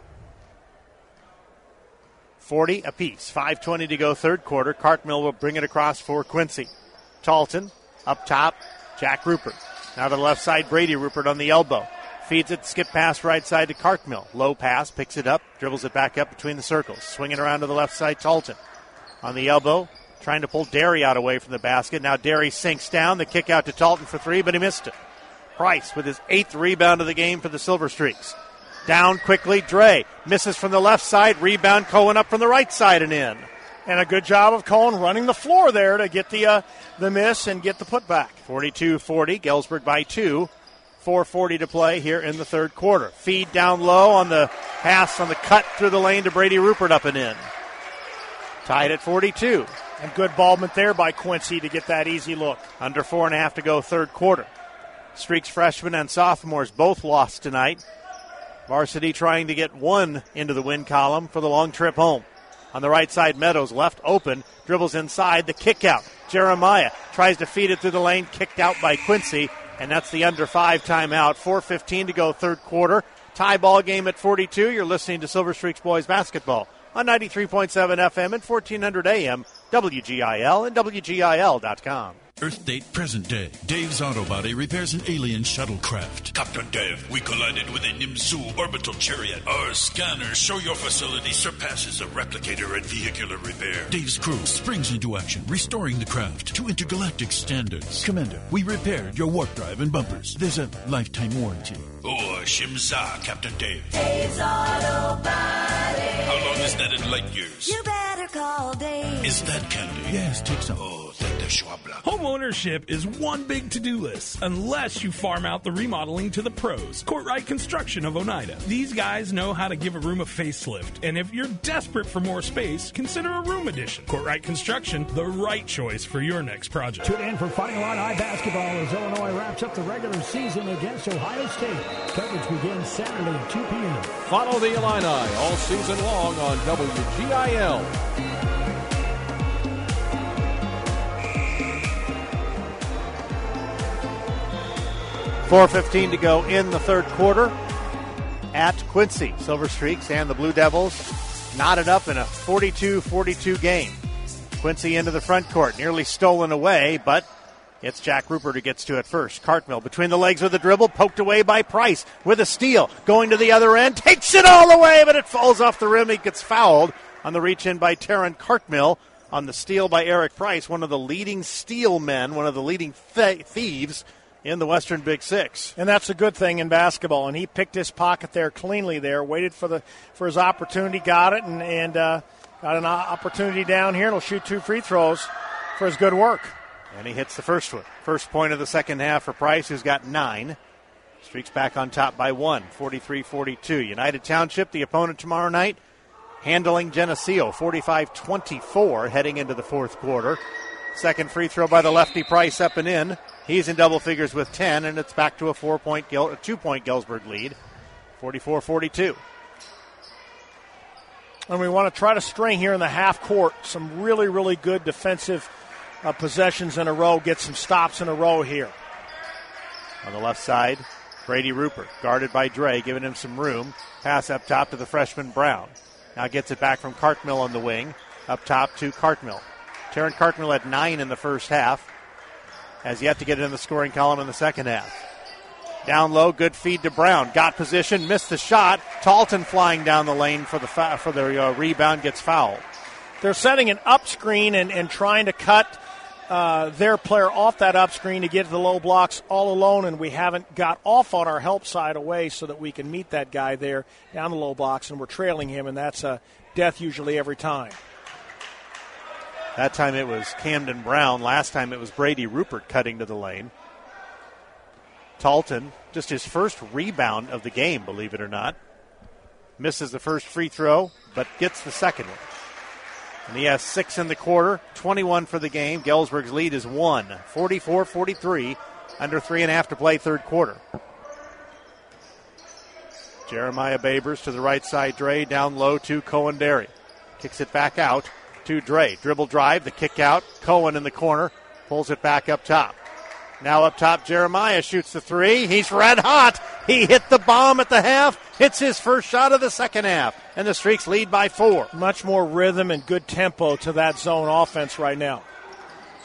forty apiece. five twenty to go third quarter. Cartmill will bring it across for Quincy. Talton up top, Jack Rupert. Now to the left side, Brady Rupert on the elbow. Feeds it, skip pass right side to Cartmill. Low pass, picks it up, dribbles it back up between the circles. Swinging around to the left side, Talton. On the elbow, trying to pull Derry out away from the basket. Now Derry sinks down. The kick out to Talton for three, but he missed it. Price with his eighth rebound of the game for the Silver Streaks. Down quickly, Dre. Misses from the left side. Rebound, Cohen up from the right side and in. And a good job of Cohen running the floor there to get the uh, the miss and get the putback. forty-two forty, Galesburg by two. four forty to play here in the third quarter. Feed down low on the pass on the cut through the lane to Brady Rupert up and in. Tied at forty-two. And good ballment there by Quincy to get that easy look. Under four and a half to go third quarter. Streaks freshmen and sophomores both lost tonight. Varsity trying to get one into the win column for the long trip home. On the right side, Meadows left open, dribbles inside, the kick out. Jeremiah tries to feed it through the lane, kicked out by Quincy, and that's the under five timeout. four fifteen to go third quarter. Tie ball game at forty-two. You're listening to Silver Streaks Boys Basketball on ninety-three point seven F M and fourteen hundred A M, W G I L and W G I L dot com. Earth date present day. Dave's Auto Body repairs an alien shuttlecraft. Captain Dave, we collided with a Nimsu orbital chariot. Our scanners show your facility surpasses a replicator at vehicular repair. Dave's crew springs into action, restoring the craft to intergalactic standards. Commander, we repaired your warp drive and bumpers. There's a lifetime warranty. Oh, Shimza, Captain Dave. Dave's Auto Body. How long is that in light years? You better call Dave. Is that candy? Yes, take some. Oh, thank the Schwabla. Home ownership is one big to-do list, unless you farm out the remodeling to the pros. Courtright Construction of Oneida. These guys know how to give a room a facelift, and if you're desperate for more space, consider a room addition. Courtright Construction, the right choice for your next project. Tune in for Fighting Illini basketball as Illinois wraps up the regular season against Ohio State. Coverage begins Saturday at two p.m. Follow the Illini all season long on W G I L. four fifteen to go in the third quarter at Quincy. Silver Streaks and the Blue Devils knotted up in a forty-two forty-two game. Quincy into the front court, nearly stolen away, but it's Jack Rupert who gets to it first. Cartmill between the legs with a dribble, poked away by Price with a steal. Going to the other end, takes it all the way, but it falls off the rim. He gets fouled on the reach-in by Taryn Cartmill on the steal by Eric Price, one of the leading steal men, one of the leading th- thieves in the Western Big Six. And that's a good thing in basketball. And he picked his pocket there cleanly there, waited for the for his opportunity, got it, and, and uh, got an opportunity down here, and he'll shoot two free throws for his good work. And he hits the first one. First point of the second half for Price, who's got nine. Streaks back on top by one, forty-three forty-two. United Township, the opponent tomorrow night, handling Geneseo, forty-five twenty-four, heading into the fourth quarter. Second free throw by the lefty, Price up and in. He's in double figures with ten, and it's back to a four-point, Gil- a two-point Galesburg lead, forty-four forty-two. And we want to try to string here in the half court some really, really good defensive uh, possessions in a row, get some stops in a row here. On the left side, Brady Rupert, guarded by Dre, giving him some room. Pass up top to the freshman Brown. Now gets it back from Cartmill on the wing. Up top to Cartmill. Taryn Cartmill had nine in the first half. Has yet to get in the scoring column in the second half. Down low, good feed to Brown. Got position, missed the shot. Talton flying down the lane for the fa- for the uh, rebound, gets fouled. They're setting an up screen and, and trying to cut uh, their player off that up screen to get to the low blocks all alone, and we haven't got off on our help side away so that we can meet that guy there down the low blocks, and we're trailing him, and that's a death usually every time. That time it was Camden Brown. Last time it was Brady Rupert cutting to the lane. Talton, just his first rebound of the game, believe it or not. Misses the first free throw, but gets the second one. And he has six in the quarter, twenty-one for the game. Galesburg's lead is one, forty-four forty-three, under three and a half to play third quarter. Jeremiah Babers to the right side, Dre down low to Cohen Derry. Kicks it back out to Dre. Dribble drive, the kick out. Cohen in the corner, pulls it back up top. Now up top, Jeremiah shoots the three. He's red hot. He hit the bomb at the half. Hits his first shot of the second half. And the Streaks lead by four. Much more rhythm and good tempo to that zone offense right now.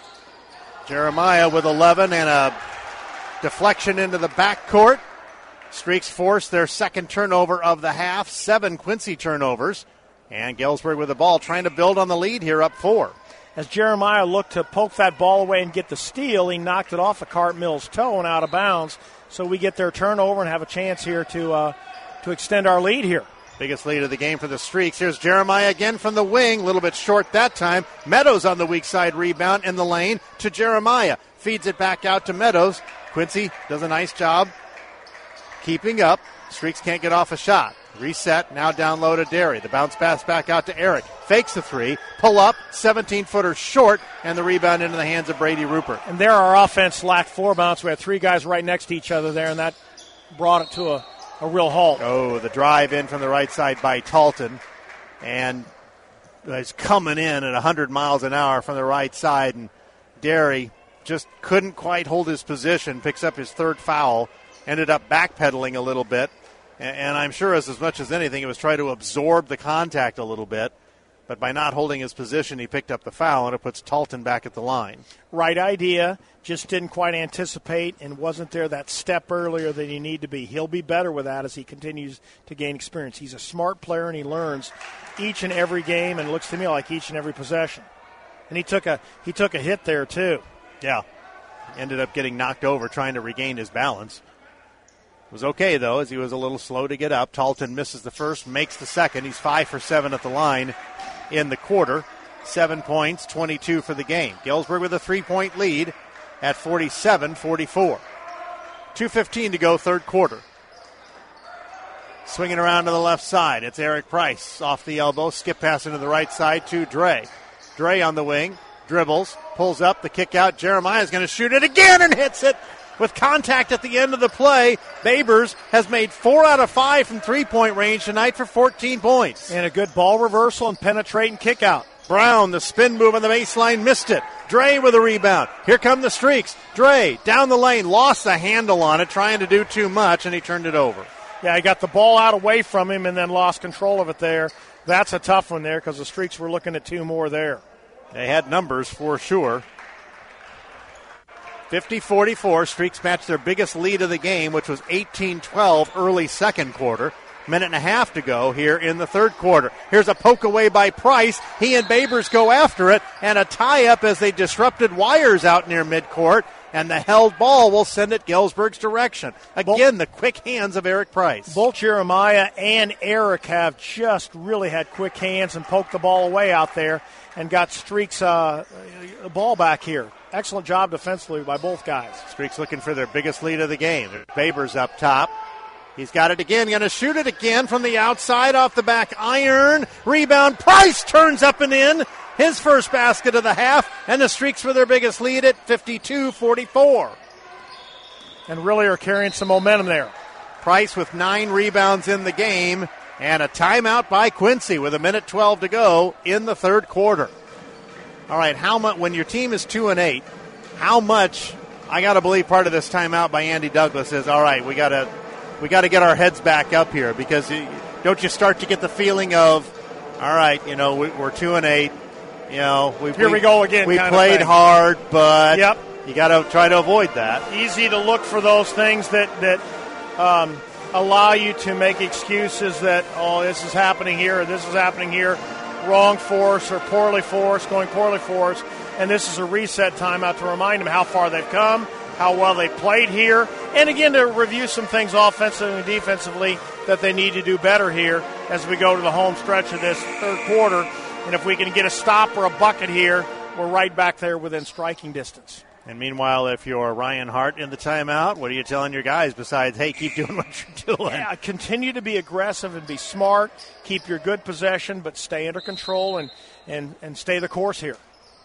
Jeremiah with eleven and a deflection into the backcourt. Streaks force their second turnover of the half, seven Quincy turnovers. And Galesburg with the ball trying to build on the lead here, up four. As Jeremiah looked to poke that ball away and get the steal, he knocked it off of Cart Mills' toe and out of bounds. So we get their turnover and have a chance here to uh, to extend our lead here. Biggest lead of the game for the Streaks. Here's Jeremiah again from the wing. A little bit short that time. Meadows on the weak side rebound in the lane to Jeremiah. Feeds it back out to Meadows. Quincy does a nice job keeping up. Streaks can't get off a shot. Reset, now down low to Derry. The bounce pass back out to Eric. Fakes the three. Pull up, seventeen-footer short, and the rebound into the hands of Brady Rupert. And there our offense lacked floor bounce. We had three guys right next to each other there, and that brought it to a, a real halt. Oh, the drive in from the right side by Talton. And he's coming in at one hundred miles an hour from the right side, and Derry just couldn't quite hold his position, picks up his third foul, ended up backpedaling a little bit. And I'm sure as, as much as anything, it was trying to absorb the contact a little bit. But by not holding his position, he picked up the foul, and it puts Talton back at the line. Right idea, just didn't quite anticipate and wasn't there that step earlier that he needed to be. He'll be better with that as he continues to gain experience. He's a smart player, and he learns each and every game, and looks to me like each and every possession. And he took a he took a hit there, too. Yeah. Ended up getting knocked over trying to regain his balance. Was okay, though, as he was a little slow to get up. Talton misses the first, makes the second. He's five for seven at the line in the quarter. Seven points, twenty-two for the game. Galesburg with a three-point lead at forty-seven forty-four. two fifteen to go, third quarter. Swinging around to the left side. It's Eric Price off the elbow. Skip pass into the right side to Dre. Dre on the wing. Dribbles. Pulls up. The kick out. Jeremiah's going to shoot it again and hits it. With contact at the end of the play, Babers has made four out of five from three-point range tonight for fourteen points. And a good ball reversal and penetrating kick out. Brown, the spin move on the baseline, missed it. Dre with a rebound. Here come the Streaks. Dre down the lane, lost the handle on it, trying to do too much, and he turned it over. Yeah, he got the ball out away from him and then lost control of it there. That's a tough one there because the Streaks were looking at two more there. They had numbers for sure. fifty forty-four, Streaks matched their biggest lead of the game, which was eighteen twelve early second quarter. Minute and a half to go here in the third quarter. Here's a poke away by Price. He and Babers go after it, and a tie-up as they disrupted wires out near midcourt, and the held ball will send it Galesburg's direction. Again, the quick hands of Eric Price. Both Jeremiah and Eric have just really had quick hands and poked the ball away out there and got Streaks uh, the ball back here. Excellent job defensively by both guys. Streaks looking for their biggest lead of the game. Babers up top. He's got it again. Going to shoot it again from the outside off the back iron. Rebound. Price turns up and in. His first basket of the half. And the Streaks for their biggest lead at fifty-two forty-four. And really are carrying some momentum there. Price with nine rebounds in the game. And a timeout by Quincy with a minute twelve to go in the third quarter. All right, how much when your team is two and eight, how much? I got to believe part of this timeout by Andy Douglas is all right. We got to we got to get our heads back up here because you, don't you start to get the feeling of all right, you know we, we're two and eight, you know we here we, we go again. We played hard, but yep. you got to try to avoid that. Easy to look for those things that that um, allow you to make excuses that oh this is happening here or this is happening here. Wrong for us or poorly for us, going poorly for us. And this is a reset timeout to remind them how far they've come, how well they played here, and again to review some things offensively and defensively that they need to do better here as we go to the home stretch of this third quarter. And if we can get a stop or a bucket here, we're right back there within striking distance. And meanwhile, if you're Ryan Hart in the timeout, what are you telling your guys besides, hey, keep doing what you're doing? Yeah, continue to be aggressive and be smart. Keep your good possession, but stay under control and, and, and stay the course here.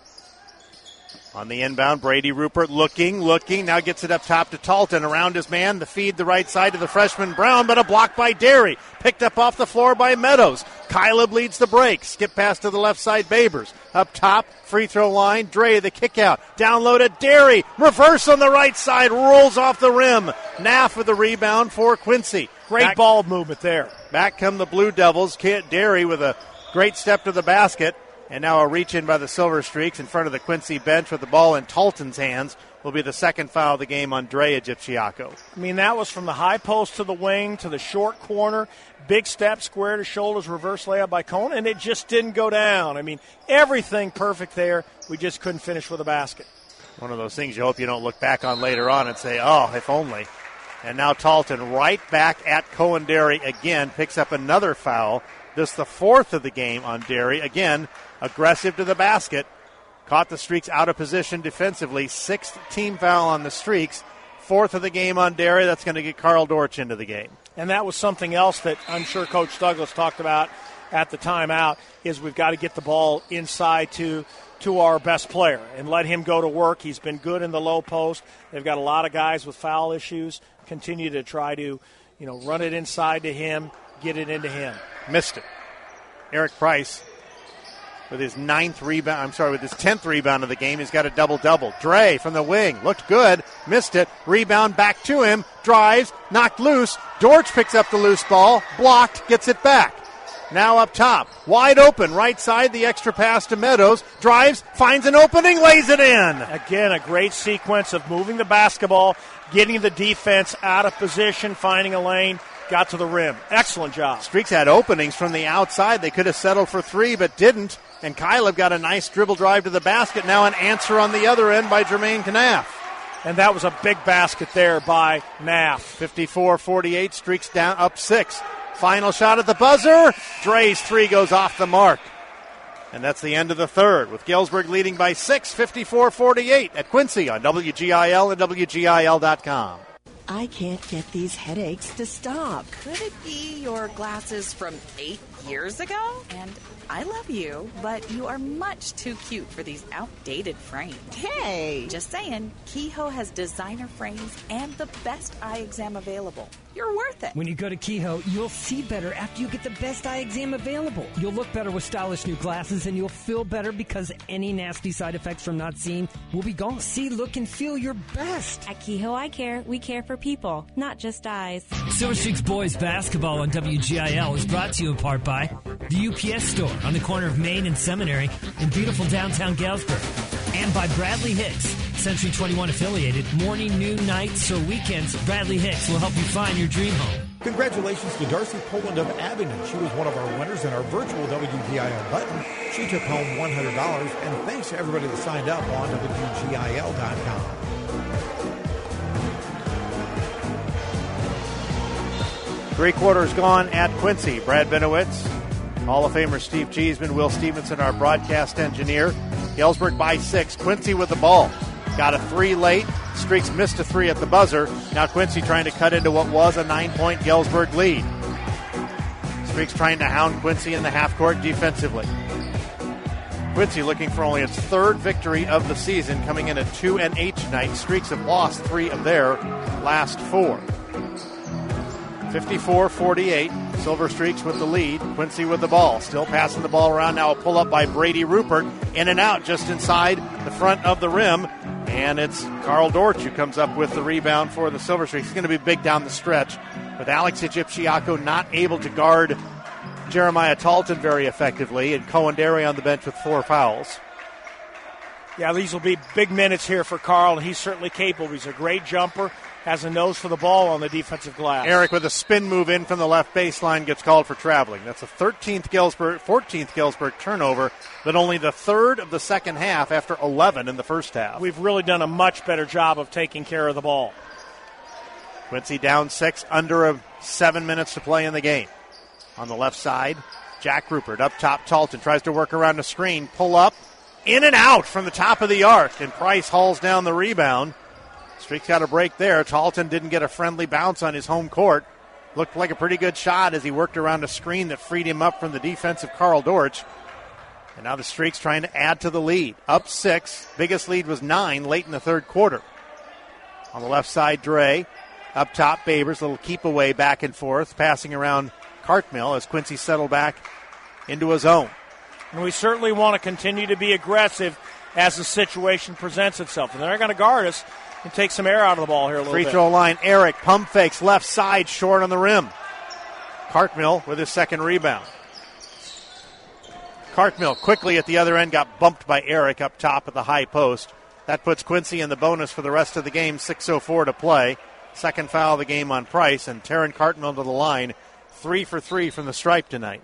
On the inbound, Brady Rupert looking, looking, now gets it up top to Talton. Around his man, the feed the right side to the freshman Brown, but a block by Derry. Picked up off the floor by Meadows. Kyleb leads the break. Skip pass to the left side, Babers. Up top, free throw line, Dre the kick out. Down low to Derry. Reverse on the right side, rolls off the rim. Naff with the rebound for Quincy. Great back, ball movement there. Back come the Blue Devils. Derry with a great step to the basket. And now a reach in by the Silver Streaks in front of the Quincy bench with the ball in Talton's hands. will be the second foul of the game on Dre Egipciaco. I mean, that was from the high post to the wing to the short corner. Big step, square to shoulders, reverse layup by Cone, and it just didn't go down. I mean, everything perfect there. We just couldn't finish with a basket. One of those things you hope you don't look back on later on and say, oh, if only. And now Talton right back at Cohen Derry again, picks up another foul. This the fourth of the game on Derry. Again, aggressive to the basket. Caught the Streaks out of position defensively. Sixth team foul on the Streaks. Fourth of the game on Derry. That's going to get Carl Dortch into the game. And that was something else that I'm sure Coach Douglas talked about at the timeout, is we've got to get the ball inside to to our best player and let him go to work. He's been good in the low post. They've got a lot of guys with foul issues. Continue to try to, you know, run it inside to him, get it into him. Missed it. Eric Price with his ninth rebound, I'm sorry, with his tenth rebound of the game. He's got a double-double. Dre from the wing, looked good, missed it. Rebound back to him, drives, knocked loose. Dortch picks up the loose ball, blocked, gets it back. Now up top, wide open, right side, the extra pass to Meadows. Drives, finds an opening, lays it in. Again, a great sequence of moving the basketball, getting the defense out of position, finding a lane, got to the rim. Excellent job. Streaks had openings from the outside. They could have settled for three, but didn't. And Kyleb got a nice dribble drive to the basket. Now an answer on the other end by Jermaine Knaff. And that was a big basket there by Knaff. fifty-four forty-eight, Streaks down, up six. Final shot at the buzzer. Dre's three goes off the mark. And that's the end of the third, with Galesburg leading by six, fifty-four forty-eight at Quincy on W G I L and W G I L dot com. I can't get these headaches to stop. Could it be your glasses from eight years ago? And I love you, but you are much too cute for these outdated frames. Hey! Just saying, Kehoe has designer frames and the best eye exam available. You're worth it. When you go to Kehoe, you'll see better after you get the best eye exam available. You'll look better with stylish new glasses, and you'll feel better because any nasty side effects from not seeing will be gone. See, look, and feel your best. At Kehoe Eye Care, we care for people, not just eyes. Silver Streaks Boys Basketball on W G I L is brought to you in part by the U P S Store on the corner of Main and Seminary in beautiful downtown Galesburg. And by Bradley Hicks, Century twenty-one affiliated. Morning, noon, nights, or weekends, Bradley Hicks will help you find your dream home. Congratulations to Darcy Poland of Abingdon. She was one of our winners in our virtual W G I L button. She took home one hundred dollars, and thanks to everybody that signed up on W G I L dot com. Three quarters gone at Quincy. Brad Benowitz, Hall of Famer Steve Cheeseman, Will Stevenson, our broadcast engineer. Galesburg by six. Quincy with the ball. Got a three late. Streaks missed a three at the buzzer. Now Quincy trying to cut into what was a nine-point Galesburg lead. Streaks trying to hound Quincy in the half-court defensively. Quincy looking for only its third victory of the season, coming in at two and eight tonight. Streaks have lost three of their last four. fifty-four forty-eight. Silver Streaks with the lead. Quincy with the ball. Still passing the ball around now. A pull-up by Brady Rupert. In and out just inside the front of the rim. And it's Carl Dortch who comes up with the rebound for the Silver Streaks. He's going to be big down the stretch. With Alex Egipciaco not able to guard Jeremiah Talton very effectively. And Cohen Derry on the bench with four fouls. Yeah, these will be big minutes here for Carl. He's certainly capable. He's a great jumper. Has a nose for the ball on the defensive glass. Eric with a spin move in from the left baseline gets called for traveling. That's a thirteenth Galesburg, fourteenth Galesburg turnover, but only the third of the second half after eleven in the first half. We've really done a much better job of taking care of the ball. Quincy down six, under a seven minutes to play in the game. On the left side, Jack Rupert up top. Talton tries to work around the screen, pull up, in and out from the top of the arc, and Price hauls down the rebound. Streaks got a break there. Talton didn't get a friendly bounce on his home court. Looked like a pretty good shot as he worked around a screen that freed him up from the defensive Carl Dortch. And now the Streaks trying to add to the lead. Up six. Biggest lead was nine late in the third quarter. On the left side, Dre. Up top, Babers. Little keep away back and forth. Passing around Cartmill as Quincy settled back into his own. And we certainly want to continue to be aggressive as the situation presents itself. And they're going to guard us and take some air out of the ball here a little Free bit. Free throw line, Eric, pump fakes, left side, short on the rim. Cartmill with his second rebound. Cartmill quickly at the other end got bumped by Eric up top at the high post. That puts Quincy in the bonus for the rest of the game, six oh four to play. Second foul of the game on Price, and Taryn Cartmill to the line, three for three from the stripe tonight.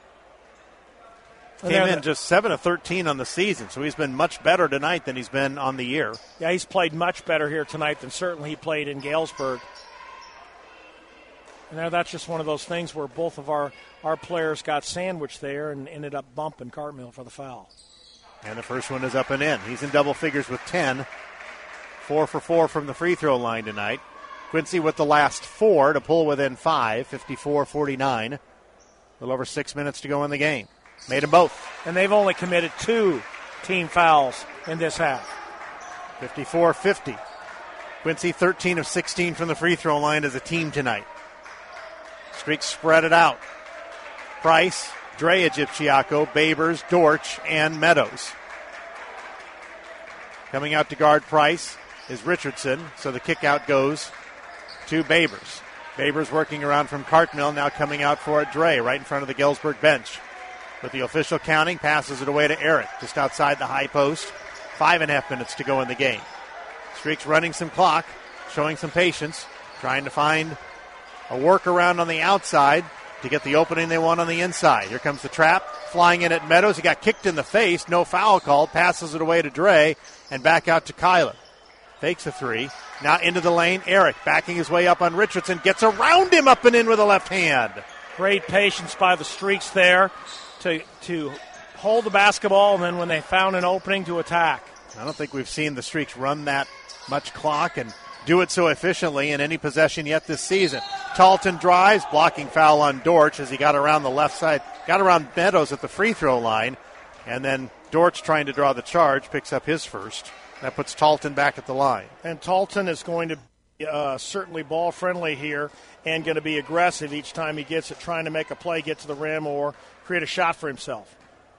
Came in just seven of thirteen on the season, so he's been much better tonight than he's been on the year. Yeah, he's played much better here tonight than certainly he played in Galesburg. And that's just one of those things where both of our, our players got sandwiched there and ended up bumping Cartmill for the foul. And the first one is up and in. He's in double figures with ten. Four for four from the free throw line tonight. Quincy with the last four to pull within five, fifty-four forty-nine. A little over six minutes to go in the game. Made them both. And they've only committed two team fouls in this half. fifty-four fifty. Quincy thirteen of sixteen from the free throw line as a team tonight. Streaks spread it out. Price, Dre Egipciaco, Babers, Dortch, and Meadows. Coming out to guard Price is Richardson, so the kick out goes to Babers. Babers working around from Cartmill, now coming out for it, Dre, right in front of the Galesburg bench. With the official counting, passes it away to Eric, just outside the high post. Five and a half minutes to go in the game. Streaks running some clock, showing some patience, trying to find a workaround on the outside to get the opening they want on the inside. Here comes the trap, flying in at Meadows. He got kicked in the face, no foul called, passes it away to Dre, and back out to Kyler. Fakes a three. Now into the lane, Eric backing his way up on Richardson, gets around him up and in with a left hand. Great patience by the Streaks there to to hold the basketball, and then when they found an opening, to attack. I don't think we've seen the Streaks run that much clock and do it so efficiently in any possession yet this season. Talton drives, blocking foul on Dortch as he got around the left side, got around Meadows at the free throw line, and then Dortch trying to draw the charge, picks up his first. That puts Talton back at the line. And Talton is going to be uh, certainly ball friendly here and going to be aggressive each time he gets it, trying to make a play, get to the rim, or create a shot for himself.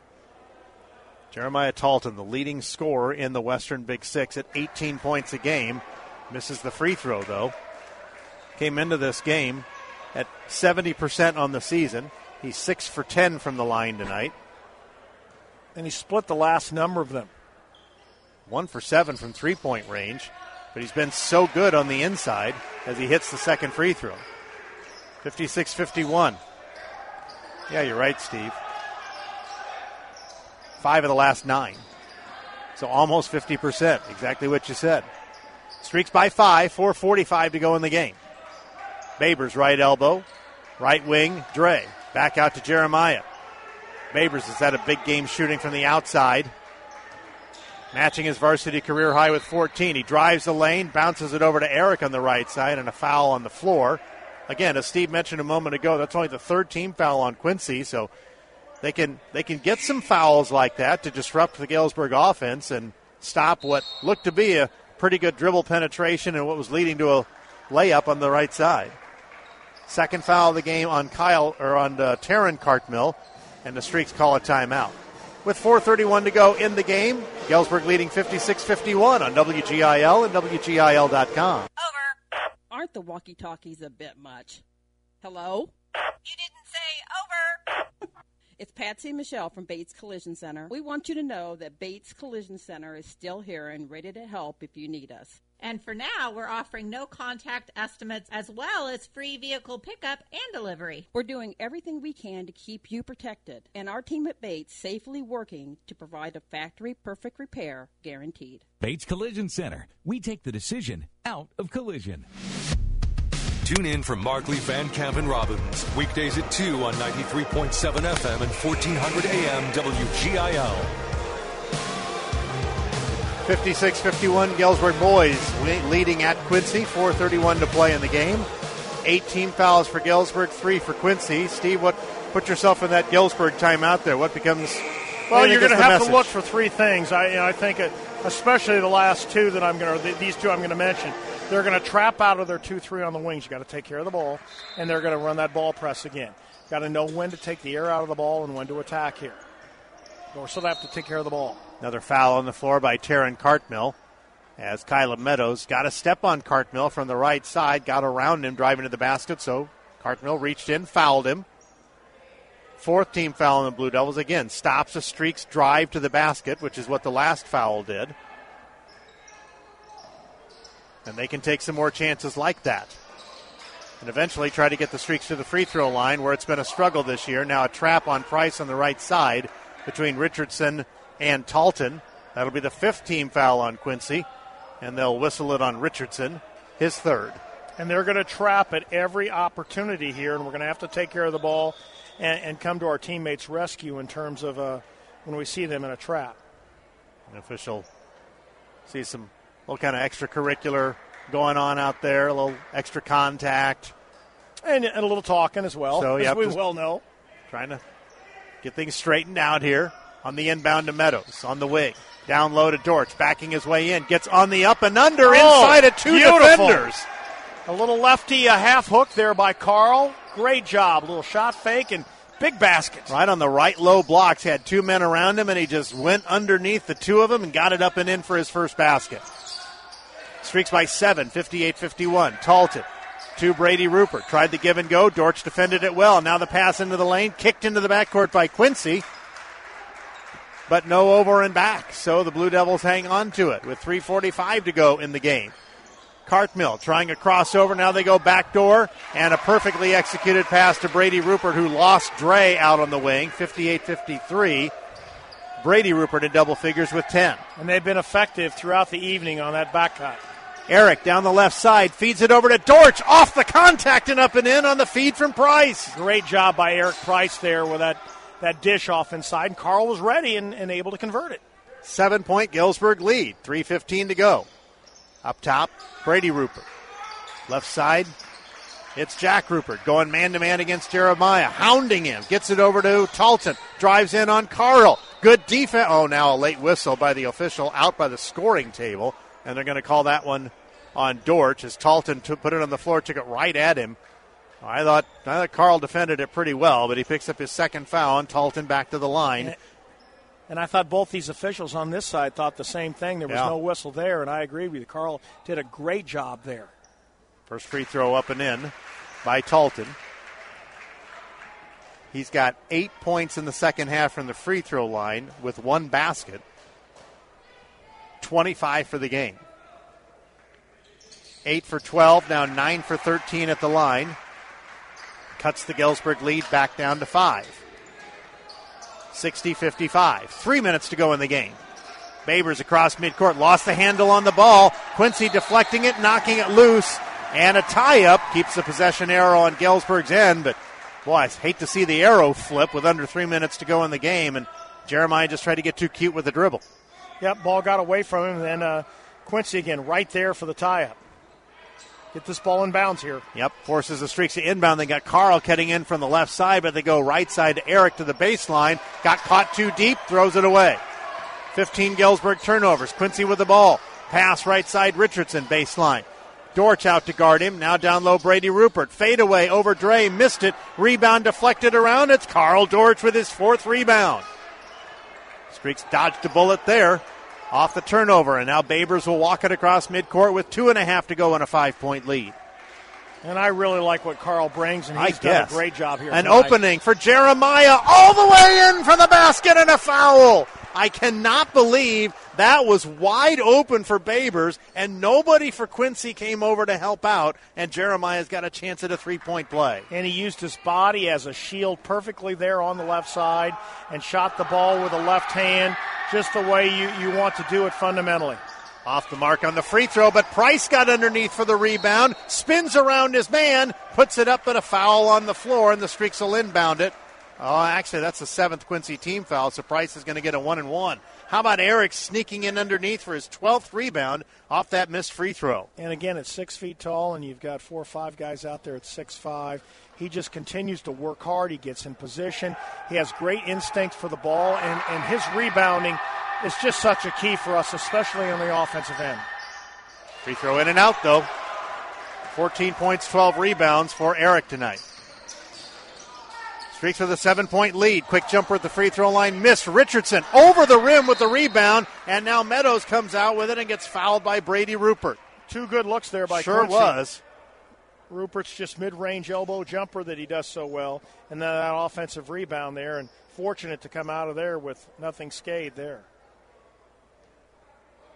Jeremiah Talton, the leading scorer in the Western Big Six at eighteen points a game. Misses the free throw, though. Came into this game at seventy percent on the season. He's six for ten from the line tonight. And he split the last number of them. One for seven from three-point range. But he's been so good on the inside as he hits the second free throw. fifty-six fifty-one. Yeah, you're right, Steve. Five of the last nine. So almost fifty percent. Exactly what you said. Streaks by five, four forty-five to go in the game. Babers right elbow, right wing, Dre. Back out to Jeremiah. Babers has had a big game shooting from the outside. Matching his varsity career high with fourteen. He drives the lane, bounces it over to Eric on the right side, and a foul on the floor. Again, as Steve mentioned a moment ago, that's only the third team foul on Quincy, so they can they can get some fouls like that to disrupt the Galesburg offense and stop what looked to be a pretty good dribble penetration and what was leading to a layup on the right side. Second foul of the game on Kyle or on uh, Taryn Cartmill, and the Streaks call a timeout. With four thirty-one to go in the game, Galesburg leading fifty-six fifty-one on W G I L and W G I L dot com. Over. Aren't the walkie-talkies a bit much? Hello? You didn't say over. It's Patsy and Michelle from Bates Collision Center. We want you to know that Bates Collision Center is still here and ready to help if you need us. And for now, we're offering no-contact estimates as well as free vehicle pickup and delivery. We're doing everything we can to keep you protected, and our team at Bates safely working to provide a factory-perfect repair guaranteed. Bates Collision Center. We take the decision out of collision. Tune in for Markley, Van Camp, and Robbins. Weekdays at two on ninety-three point seven F M and fourteen hundred A M W G I L. fifty-six fifty-one, Galesburg boys leading at Quincy. four thirty-one to play in the game. eighteen fouls for Galesburg, three for Quincy. Steve, what put yourself in that Galesburg timeout there? What becomes... Well, you're going to have message? to look for three things. I, you know, I think it, especially the last two that I'm going to, these two I'm going to mention. They're going to trap out of their two three on the wings. You've got to take care of the ball, and they're going to run that ball press again. Got to know when to take the air out of the ball and when to attack here. Or so they have to take care of the ball. Another foul on the floor by Taryn Cartmill as Kyla Meadows got a step on Cartmill from the right side, got around him driving to the basket, so Cartmill reached in, fouled him. Fourth team foul on the Blue Devils. Again, stops a Streaks drive to the basket, which is what the last foul did. And they can take some more chances like that. And eventually try to get the Streaks to the free throw line, where it's been a struggle this year. Now a trap on Price on the right side between Richardson and Talton. That'll be the fifth team foul on Quincy, and they'll whistle it on Richardson, his third. And they're going to trap at every opportunity here, and we're going to have to take care of the ball and, and come to our teammates' rescue in terms of uh, when we see them in a trap. An official sees some little kind of extracurricular going on out there, a little extra contact. And, and a little talking as well, so, as yep, we well know. Trying to get things straightened out here on the inbound to Meadows on the wing. Down low to Dortch, backing his way in. Gets on the up and under oh, inside of two beautiful. defenders. A little lefty, a half hook there by Carl. Great job. A little shot fake and big basket. Right on the right low blocks. Had two men around him, and he just went underneath the two of them and got it up and in for his first basket. Streaks by seven, fifty-eight fifty-one. Talton to Brady Rupert. Tried the give and go. Dortch defended it well. Now the pass into the lane. Kicked into the backcourt by Quincy. But no over and back. So the Blue Devils hang on to it with three forty-five to go in the game. Cartmill trying a crossover. Now they go backdoor. And a perfectly executed pass to Brady Rupert, who lost Dre out on the wing. fifty-eight fifty-three. Brady Rupert in double figures with ten. And they've been effective throughout the evening on that back cut. Eric down the left side feeds it over to Dortch. Off the contact and up and in on the feed from Price. Great job by Eric Price there with that, that dish off inside. And Carl was ready and, and able to convert it. Seven-point Galesburg lead. three fifteen to go. Up top, Brady Rupert. Left side, it's Jack Rupert going man-to-man against Jeremiah. Hounding him. Gets it over to Talton. Drives in on Carl. Good defense. Oh, now a late whistle by the official out by the scoring table. And they're going to call that one on Dortch as Talton t- put it on the floor, took it right at him. I thought, I thought Carl defended it pretty well, but he picks up his second foul, and Talton back to the line. And, and I thought both these officials on this side thought the same thing. There was yeah. no whistle there, and I agree with you. Carl did a great job there. First free throw up and in by Talton. He's got eight points in the second half from the free throw line with one basket. twenty-five for the game. eight for twelve, now nine for thirteen at the line. Cuts the Galesburg lead back down to five. sixty fifty-five. Three minutes to go in the game. Babers across midcourt, lost the handle on the ball. Quincy deflecting it, knocking it loose, and a tie-up keeps the possession arrow on Galesburg's end, but boy, I hate to see the arrow flip with under three minutes to go in the game, and Jeremiah just tried to get too cute with the dribble. Yep, ball got away from him, and then uh, Quincy again right there for the tie-up. Get this ball in bounds here. Yep, forces the Streaks to inbound. They got Carl cutting in from the left side, but they go right side to Eric to the baseline. Got caught too deep, throws it away. fifteen Galesburg turnovers. Quincy with the ball. Pass right side, Richardson, baseline. Dortch out to guard him. Now down low, Brady Rupert. Fade away over Dre, missed it. Rebound deflected around. It's Carl Dortch with his fourth rebound. Streaks dodged a bullet there off the turnover, and now Babers will walk it across midcourt with two and a half to go in a five-point lead. And I really like what Carl brings, and he's I done guess. a great job here An tonight. opening for Jeremiah all the way in for the basket and a foul. I cannot believe that was wide open for Babers, and nobody for Quincy came over to help out, and Jeremiah's got a chance at a three-point play. And he used his body as a shield perfectly there on the left side and shot the ball with a left hand just the way you, you want to do it fundamentally. Off the mark on the free throw, but Price got underneath for the rebound, spins around his man, puts it up, but a foul on the floor, and the Streaks will inbound it. Oh, actually, that's the seventh Quincy team foul, so Price is going to get a one and one. How about Eric sneaking in underneath for his twelfth rebound off that missed free throw? And again, it's six feet tall, and you've got four or five guys out there at six five. He just continues to work hard. He gets in position. He has great instinct for the ball, and, and his rebounding is just such a key for us, especially on the offensive end. Free throw in and out, though. fourteen points, twelve rebounds for Eric tonight. Streaks with a seven-point lead. Quick jumper at the free throw line. Missed. Richardson over the rim with the rebound, and now Meadows comes out with it and gets fouled by Brady Rupert. Two good looks there by Sure Quincy. was. Rupert's just mid-range elbow jumper that he does so well, and then that offensive rebound there, and fortunate to come out of there with nothing scathed there.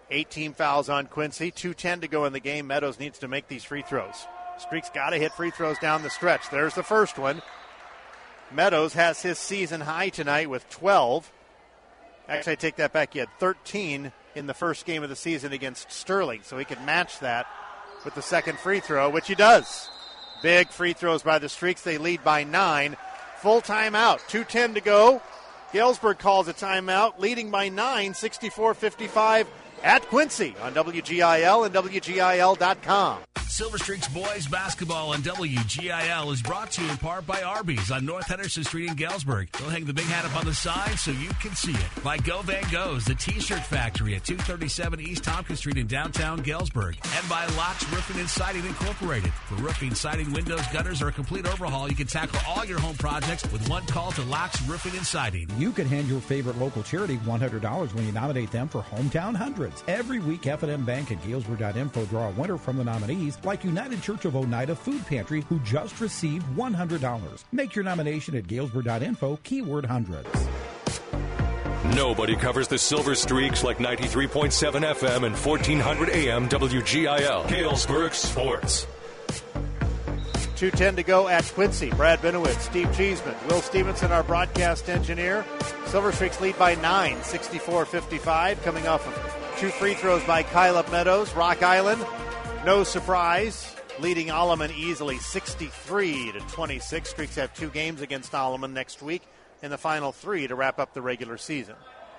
Eight team fouls on Quincy. two ten to go in the game. Meadows needs to make these free throws. Streak's got to hit free throws down the stretch. There's the first one. Meadows has his season high tonight with twelve. Actually, I take that back. He had thirteen in the first game of the season against Sterling, so he could match that with the second free throw, which he does. Big free throws by the Streaks. They lead by nine. Full timeout. two ten to go. Galesburg calls a timeout, leading by nine, sixty-four fifty-five at Quincy on W G I L and W G I L dot com. Silver Streaks boys basketball on W G I L is brought to you in part by Arby's on North Henderson Street in Galesburg. They'll hang the big hat up on the side so you can see it. By Go Van Go's, the T-shirt factory at two thirty-seven East Tompkins Street in downtown Galesburg. And by Locks Roofing and Siding Incorporated. For roofing, siding, windows, gutters, or a complete overhaul, you can tackle all your home projects with one call to Locks Roofing and Siding. You can hand your favorite local charity one hundred dollars when you nominate them for Hometown Hundreds. Every week, F and M Bank and Galesburg dot info draw a winner from the nominees, like United Church of Oneida Food Pantry, who just received one hundred dollars. Make your nomination at Galesburg dot info, keyword hundreds. Nobody covers the Silver Streaks like ninety-three point seven F M and fourteen hundred A M W G I L. Galesburg Sports. two ten to go at Quincy. Brad Benowitz, Steve Cheeseman, Will Stevenson, our broadcast engineer. Silver Streaks lead by nine, sixty-four fifty-five, coming off of two free throws by Kyleb Meadows. Rock Island, no surprise, leading Alleman easily, sixty-three to twenty-six. Streaks have two games against Alleman next week in the final three to wrap up the regular season.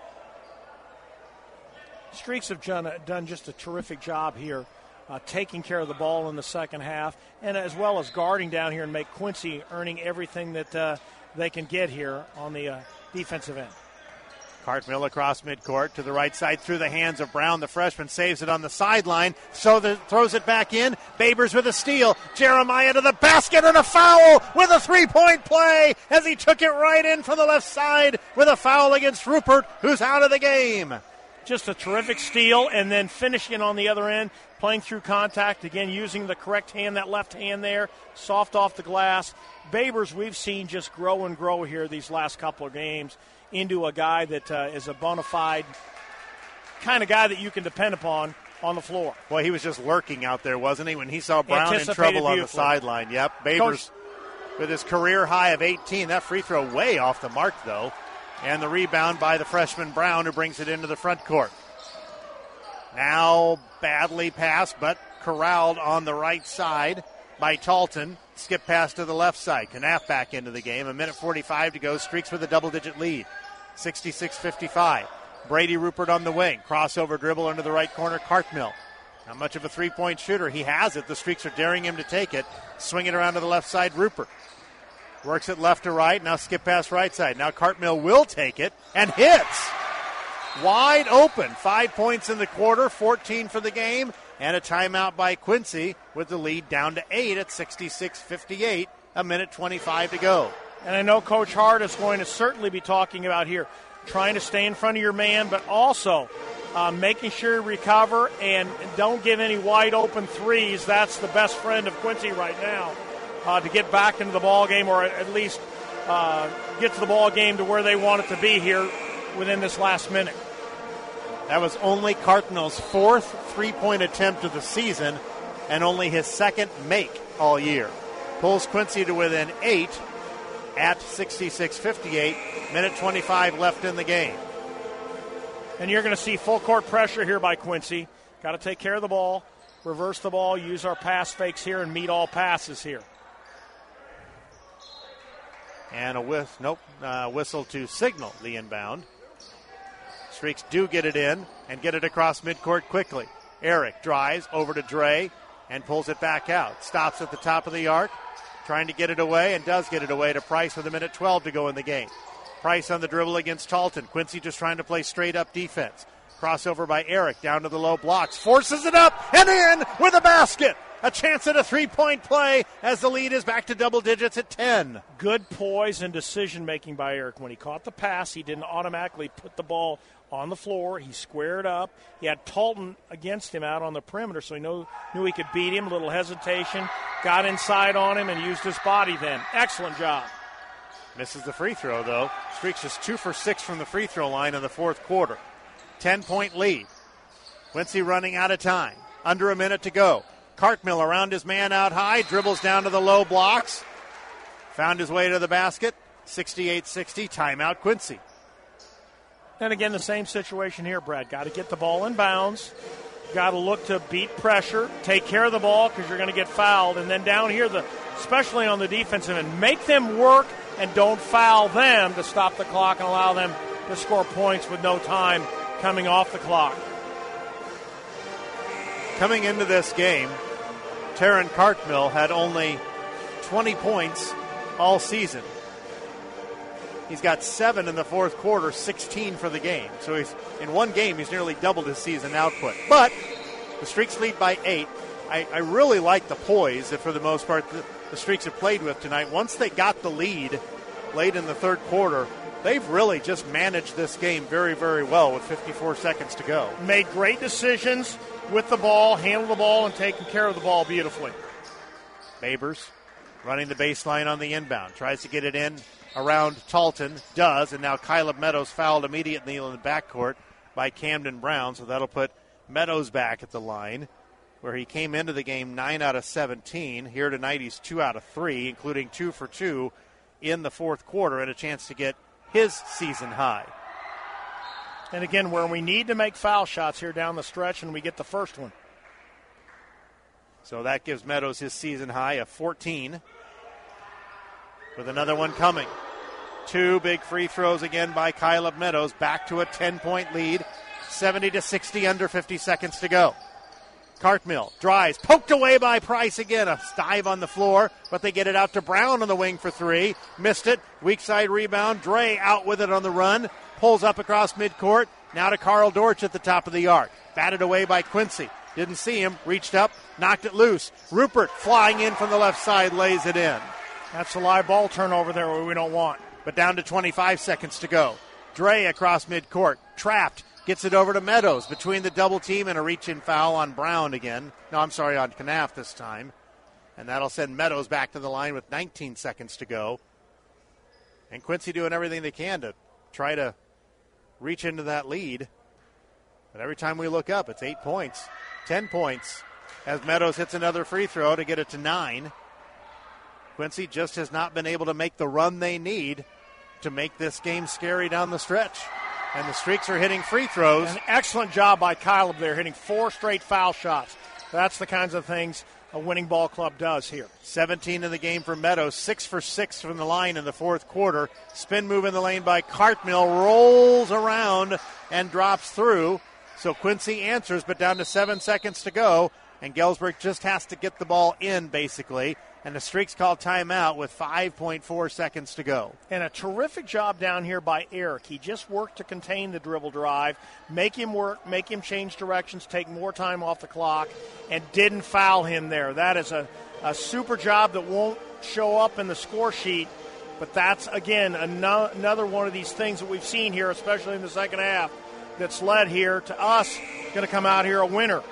Streaks have done, done just a terrific job here, uh, taking care of the ball in the second half, and as well as guarding down here and make Quincy earning everything that uh, they can get here on the uh, defensive end. Cartmill across midcourt to the right side through the hands of Brown. The freshman saves it on the sideline, so the, throws it back in. Babers with a steal. Jeremiah to the basket and a foul with a three-point play as he took it right in from the left side with a foul against Rupert, who's out of the game. Just a terrific steal, and then finishing on the other end, playing through contact, again using the correct hand, that left hand there, soft off the glass. Babers, we've seen just grow and grow here these last couple of games into a guy that uh, is a bona fide kind of guy that you can depend upon on the floor. Well, he was just lurking out there, wasn't he, when he saw Brown in trouble on the sideline. Yep, Babers Coach, with his career high of eighteen. That free throw way off the mark, though. And the rebound by the freshman Brown, who brings it into the front court. Now badly passed, but corralled on the right side by Talton. Skip pass to the left side. Knapp back into the game. A minute forty-five to go. Streaks with a double-digit lead. sixty-six fifty-five. Brady Rupert on the wing. Crossover dribble into the right corner. Cartmill. Not much of a three-point shooter. He has it. The Streaks are daring him to take it. Swing it around to the left side. Rupert works it left to right. Now skip pass right side. Now Cartmill will take it and hits. Wide open. Five points in the quarter. fourteen for the game. And a timeout by Quincy with the lead down to eight at sixty-six fifty-eight. A minute twenty-five to go. And I know Coach Hart is going to certainly be talking about here, trying to stay in front of your man, but also uh, making sure you recover and don't give any wide open threes. That's the best friend of Quincy right now, uh, to get back into the ball game, or at least uh, get to the ball game to where they want it to be here within this last minute. That was only Cartmill's fourth three-point attempt of the season and only his second make all year. Pulls Quincy to within eight at sixty-six fifty-eight. Minute twenty-five left in the game. And you're going to see full court pressure here by Quincy. Got to take care of the ball, reverse the ball, use our pass fakes here, and meet all passes here. And a whist- nope, uh, whistle to signal the inbound. Streaks do get it in and get it across midcourt quickly. Eric drives over to Dre and pulls it back out. Stops at the top of the arc, trying to get it away, and does get it away to Price with a minute twelve to go in the game. Price on the dribble against Talton. Quincy just trying to play straight-up defense. Crossover by Eric down to the low blocks. Forces it up and in with a basket. A chance at a three-point play as the lead is back to double digits at ten. Good poise and decision-making by Eric. When he caught the pass, he didn't automatically put the ball on the floor. He squared up. He had Talton against him out on the perimeter, so he knew, knew he could beat him. A little hesitation. Got inside on him and used his body then. Excellent job. Misses the free throw, though. Streaks just two for six from the free throw line in the fourth quarter. Ten-point lead. Quincy running out of time. Under a minute to go. Cartmill around his man out high, dribbles down to the low blocks. Found his way to the basket. sixty-eight sixty, timeout Quincy. And again, the same situation here, Brad. Got to get the ball in bounds. Got to look to beat pressure, take care of the ball because you're going to get fouled. And then down here, the especially on the defensive end, make them work and don't foul them to stop the clock and allow them to score points with no time coming off the clock. Coming into this game, Taryn Cartmill had only twenty points all season. He's got seven in the fourth quarter, sixteen for the game. So he's in one game, he's nearly doubled his season output. But the Streaks lead by eight. I, I really like the poise that, for the most part, the, the Streaks have played with tonight. Once they got the lead late in the third quarter, they've really just managed this game very, very well with fifty-four seconds to go. Made great decisions with the ball, handled the ball, and taken care of the ball beautifully. Babers running the baseline on the inbound. Tries to get it in around Talton. Does, and now Caleb Meadows fouled immediately in the backcourt by Camden Brown, so that'll put Meadows back at the line, where he came into the game nine out of seventeen. Here tonight he's two out of three, including two for two in the fourth quarter, and a chance to get his season high. And again, where we need to make foul shots here down the stretch, and we get the first one. So that gives Meadows his season high of fourteen. With another one coming. Two big free throws again by Caleb Meadows. Back to a ten-point lead. seventy to sixty, under fifty seconds to go. Cartmill drives, poked away by Price again. A dive on the floor, but they get it out to Brown on the wing for three. Missed it. Weak side rebound. Dre out with it on the run. Pulls up across midcourt. Now to Carl Dortch at the top of the arc. Batted away by Quincy. Didn't see him. Reached up. Knocked it loose. Rupert flying in from the left side. Lays it in. That's a live ball turnover there where we don't want. But down to twenty-five seconds to go. Dre across midcourt. Trapped. Gets it over to Meadows between the double team and a reach-in foul on Brown again. No, I'm sorry, on Knapp this time. And that'll send Meadows back to the line with nineteen seconds to go. And Quincy doing everything they can to try to reach into that lead. But every time we look up, it's eight points, ten points, as Meadows hits another free throw to get it to nine. Quincy just has not been able to make the run they need to make this game scary down the stretch. And the Streaks are hitting free throws. An excellent job by Caleb there, hitting four straight foul shots. That's the kinds of things a winning ball club does here. seventeen in the game for Meadows, six for six from the line in the fourth quarter. Spin move in the lane by Cartmill, rolls around and drops through. So Quincy answers, but down to seven seconds to go. And Galesburg just has to get the ball in, basically. And the Streaks call timeout with five point four seconds to go. And a terrific job down here by Eric. He just worked to contain the dribble drive, make him work, make him change directions, take more time off the clock, and didn't foul him there. That is a, a super job that won't show up in the score sheet, but that's, again, another one of these things that we've seen here, especially in the second half, that's led here to us going to come out here a winner.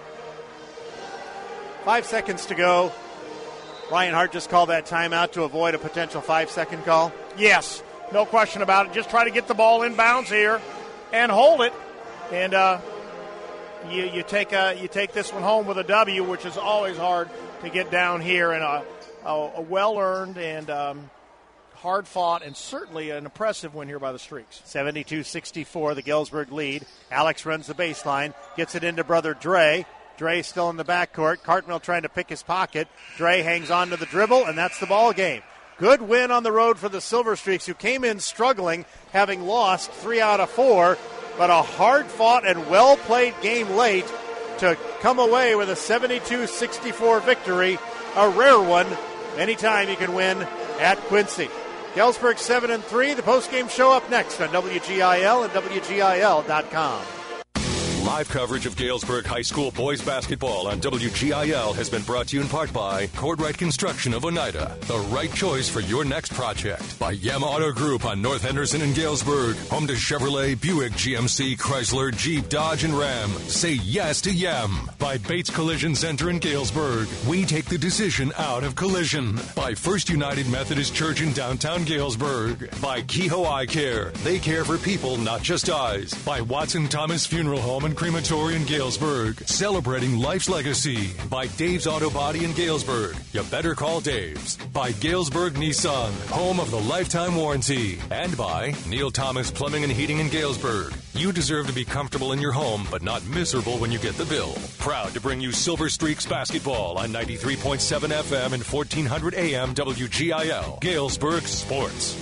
Five seconds to go. Ryan Hart just called that timeout to avoid a potential five-second call? Yes, no question about it. Just try to get the ball in bounds here and hold it. And uh, you, you, take a, you take this one home with a W, which is always hard to get down here. And a, a, a well-earned and um, hard-fought and certainly an impressive win here by the Streaks. seventy-two sixty-four, the Galesburg lead. Alex runs the baseline, gets it into brother Dre. Dre still in the backcourt. Cartmill trying to pick his pocket. Dre hangs on to the dribble, and that's the ball game. Good win on the road for the Silver Streaks, who came in struggling, having lost three out of four, but a hard-fought and well-played game late to come away with a seventy-two sixty-four victory, a rare one. Anytime you can win at Quincy. Galesburg seven and three. The postgame show up next on W G I L and W G I L dot com. Live coverage of Galesburg High School boys basketball on W G I L has been brought to you in part by Cordwright Construction of Oneida, the right choice for your next project. By Yem Auto Group on North Henderson and Galesburg, home to Chevrolet, Buick, G M C, Chrysler, Jeep, Dodge, and Ram. Say yes to Yem. By Bates Collision Center in Galesburg, we take the decision out of collision. By First United Methodist Church in downtown Galesburg. By Kehoe Eye Care, they care for people, not just eyes. By Watson Thomas Funeral Home in and Crematory in Galesburg. Celebrating life's legacy by Dave's Auto Body in Galesburg. You better call Dave's. By Galesburg Nissan, home of the lifetime warranty. And by Neil Thomas Plumbing and Heating in Galesburg. You deserve to be comfortable in your home, but not miserable when you get the bill. Proud to bring you Silver Streaks basketball on ninety-three point seven F M and fourteen hundred A M W G I L. Galesburg Sports.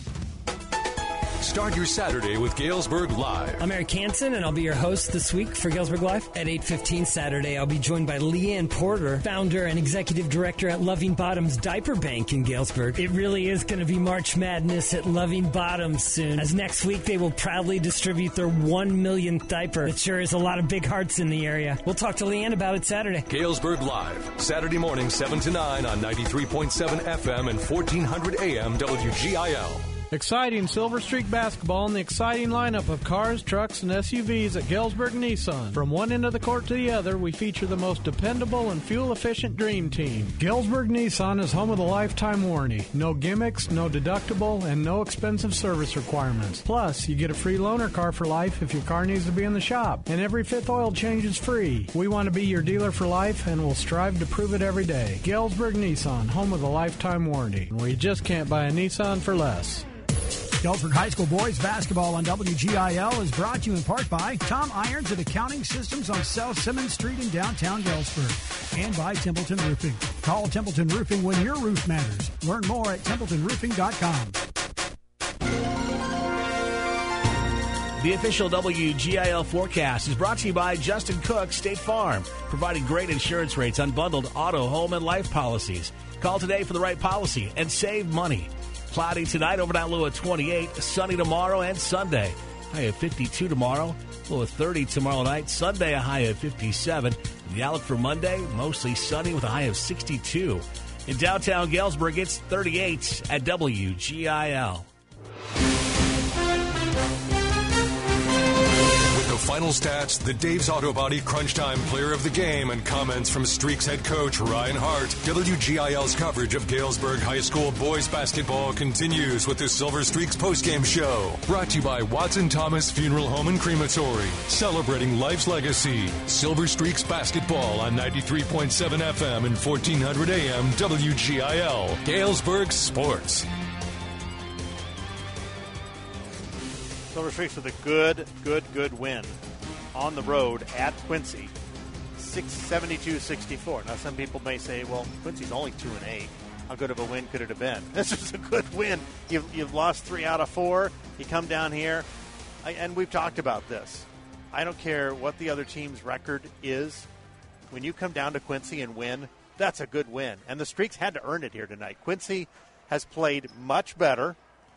Start your Saturday with Galesburg Live. I'm Eric Hansen, and I'll be your host this week for Galesburg Live. At eight fifteen Saturday, I'll be joined by Leanne Porter, founder and executive director at Loving Bottoms Diaper Bank in Galesburg. It really is going to be March Madness at Loving Bottoms soon, as next week they will proudly distribute their one millionth diaper. It sure is a lot of big hearts in the area. We'll talk to Leanne about it Saturday. Galesburg Live, Saturday morning, seven to nine on ninety-three point seven F M and fourteen hundred A M W G I L. Exciting Silver Streak basketball and the exciting lineup of cars, trucks, and S U Vs at Galesburg Nissan. From one end of the court to the other, we feature the most dependable and fuel-efficient dream team. Galesburg Nissan is home of the lifetime warranty. No gimmicks, no deductible, and no expensive service requirements. Plus, you get a free loaner car for life if your car needs to be in the shop. And every fifth oil change is free. We want to be your dealer for life, and we'll strive to prove it every day. Galesburg Nissan, home of the lifetime warranty. Where you just can't buy a Nissan for less. Galesburg High School boys basketball on W G I L is brought to you in part by Tom Irons at Accounting Systems on South Simmons Street in downtown Galesburg, and by Templeton Roofing. Call Templeton Roofing when your roof matters. Learn more at templeton roofing dot com. The official W G I L forecast is brought to you by Justin Cook State Farm, providing great insurance rates on bundled auto, home, and life policies. Call today for the right policy and save money. Cloudy tonight, overnight low of twenty-eight. Sunny tomorrow and Sunday. High of fifty-two tomorrow. Low of thirty tomorrow night. Sunday, a high of fifty-seven. The outlook for Monday, mostly sunny with a high of sixty-two. In downtown Galesburg, it's thirty-eight at W G I L. The final stats, the Dave's Auto Body Crunch Time Player of the Game, and comments from Streaks head coach Ryan Hart. W G I L's coverage of Galesburg High School boys basketball continues with the Silver Streaks postgame show. Brought to you by Watson Thomas Funeral Home and Crematory. Celebrating life's legacy. Silver Streaks basketball on ninety-three point seven F M and fourteen hundred A M W G I L. Galesburg Sports. Silver Streaks with a good, good, good win on the road at Quincy, six seventy-two sixty-four. Now, some people may say, well, Quincy's only two and eight. How good of a win could it have been? This is a good win. You've, you've lost three out of four. You come down here, I, and we've talked about this. I don't care what the other team's record is. When you come down to Quincy and win, that's a good win. And the Streaks had to earn it here tonight. Quincy has played much better.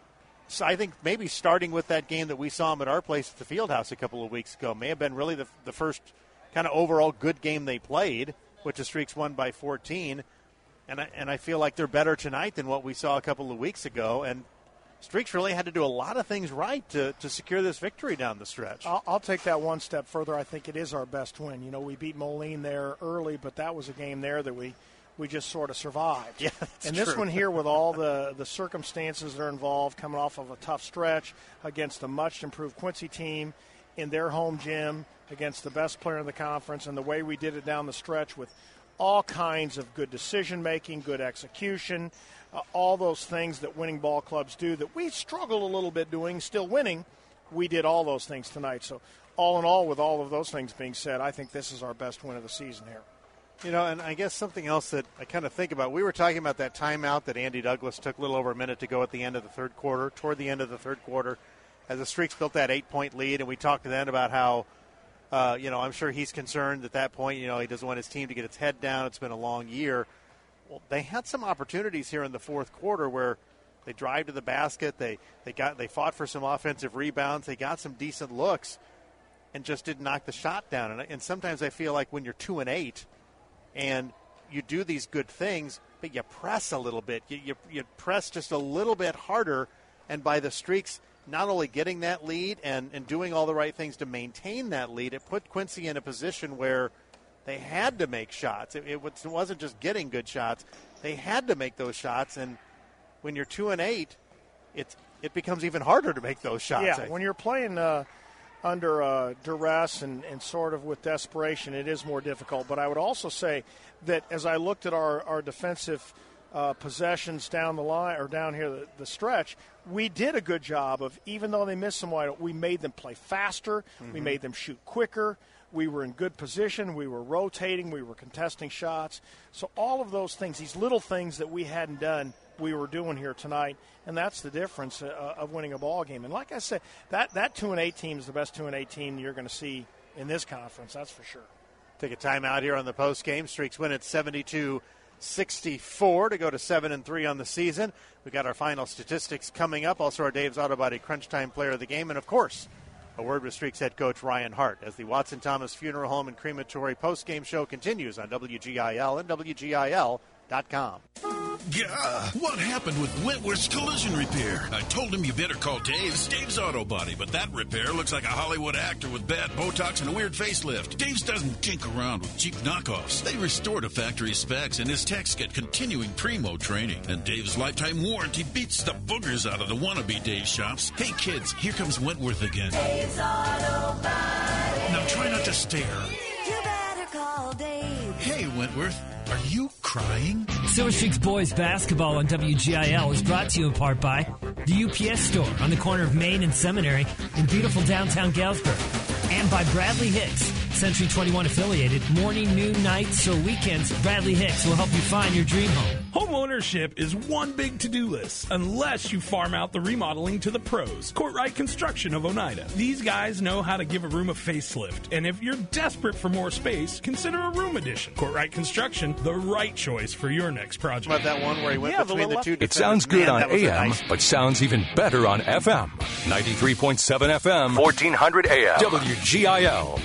So I think maybe starting with that game that we saw them at our place at the Fieldhouse a couple of weeks ago may have been really the, the first kind of overall good game they played, which the Streaks won by fourteen. And I, and I feel like they're better tonight than what we saw a couple of weeks ago. And Streaks really had to do a lot of things right to, to secure this victory down the stretch. I'll, I'll take that one step further. I think it is our best win. You know, we beat Moline there early, but that was a game there that we – we just sort of survived. Yeah, that's and this true. one here with all the, the circumstances that are involved, coming off of a tough stretch against a much improved Quincy team in their home gym against the best player in the conference, and the way we did it down the stretch with all kinds of good decision-making, good execution, uh, all those things that winning ball clubs do that we struggled a little bit doing, still winning. We did all those things tonight. So all in all, with all of those things being said, I think this is our best win of the season here. You know, and I guess something else that I kind of think about, we were talking about that timeout that Andy Douglas took a little over a minute to go at the end of the third quarter, toward the end of the third quarter, as the Streaks built that eight-point lead, and we talked to then about how, uh, you know, I'm sure he's concerned at that point, you know, he doesn't want his team to get its head down. It's been a long year. Well, they had some opportunities here in the fourth quarter where they drive to the basket, they, they got they fought for some offensive rebounds, they got some decent looks, and just didn't knock the shot down. And, and sometimes I feel like when you're two and eight, and you do these good things, but you press a little bit. You, you, you press just a little bit harder, and by the Streaks not only getting that lead and, and doing all the right things to maintain that lead, it put Quincy in a position where they had to make shots. It, it wasn't just getting good shots. They had to make those shots, and when you're two and eight, it's, it becomes even harder to make those shots. Yeah, when you're playing uh, – under uh, duress and, and sort of with desperation, it is more difficult. But I would also say that as I looked at our, our defensive uh, possessions down the line or down here the, the stretch, we did a good job of, even though they missed some wide, we made them play faster, mm-hmm. we made them shoot quicker, we were in good position, we were rotating, we were contesting shots. So all of those things, these little things that we hadn't done, we were doing here tonight, and that's the difference uh, of winning a ball game. And like I said, that that two and eight team is the best two and eight team you're going to see in this conference. That's for sure. Take a timeout here on the post game. Streaks win at seventy-two sixty-four to go to seven and three on the season. We got our final statistics coming up. Also, our Dave's Auto Body Crunch Time Player of the Game, and of course, a word with Streaks head coach Ryan Hart as the Watson Thomas Funeral Home and Crematory post game show continues on W G I L and W G I L dot com. Gah, what happened with Wentworth's Collision Repair? I told him you better call Dave's. Dave's Auto Body, but that repair looks like a Hollywood actor with bad Botox and a weird facelift. Dave's doesn't dink around with cheap knockoffs. They restore to factory specs, and his techs get continuing primo training. And Dave's lifetime warranty beats the boogers out of the wannabe Dave shops. Hey kids, here comes Wentworth again. Dave's Auto Body. Now try not to stare. You better call Dave. Hey Wentworth, are you crying? Silver Streaks Boys Basketball on W G I L is brought to you in part by the U P S Store on the corner of Main and Seminary in beautiful downtown Galesburg. And by Bradley Hicks, Century twenty-one affiliated, morning, noon, nights, or weekends. Bradley Hicks will help you find your dream home. Home ownership is one big to-do list, unless you farm out the remodeling to the pros. Courtright Construction of Oneida. These guys know how to give a room a facelift, and if you're desperate for more space, consider a room addition. Courtright Construction, the right choice for your next project. About that one where he went Yeah, between the the two It defenders. sounds good Man, on that was a A M, nice- but sounds even better on F M. ninety-three point seven F M, fourteen hundred A M, W G I L.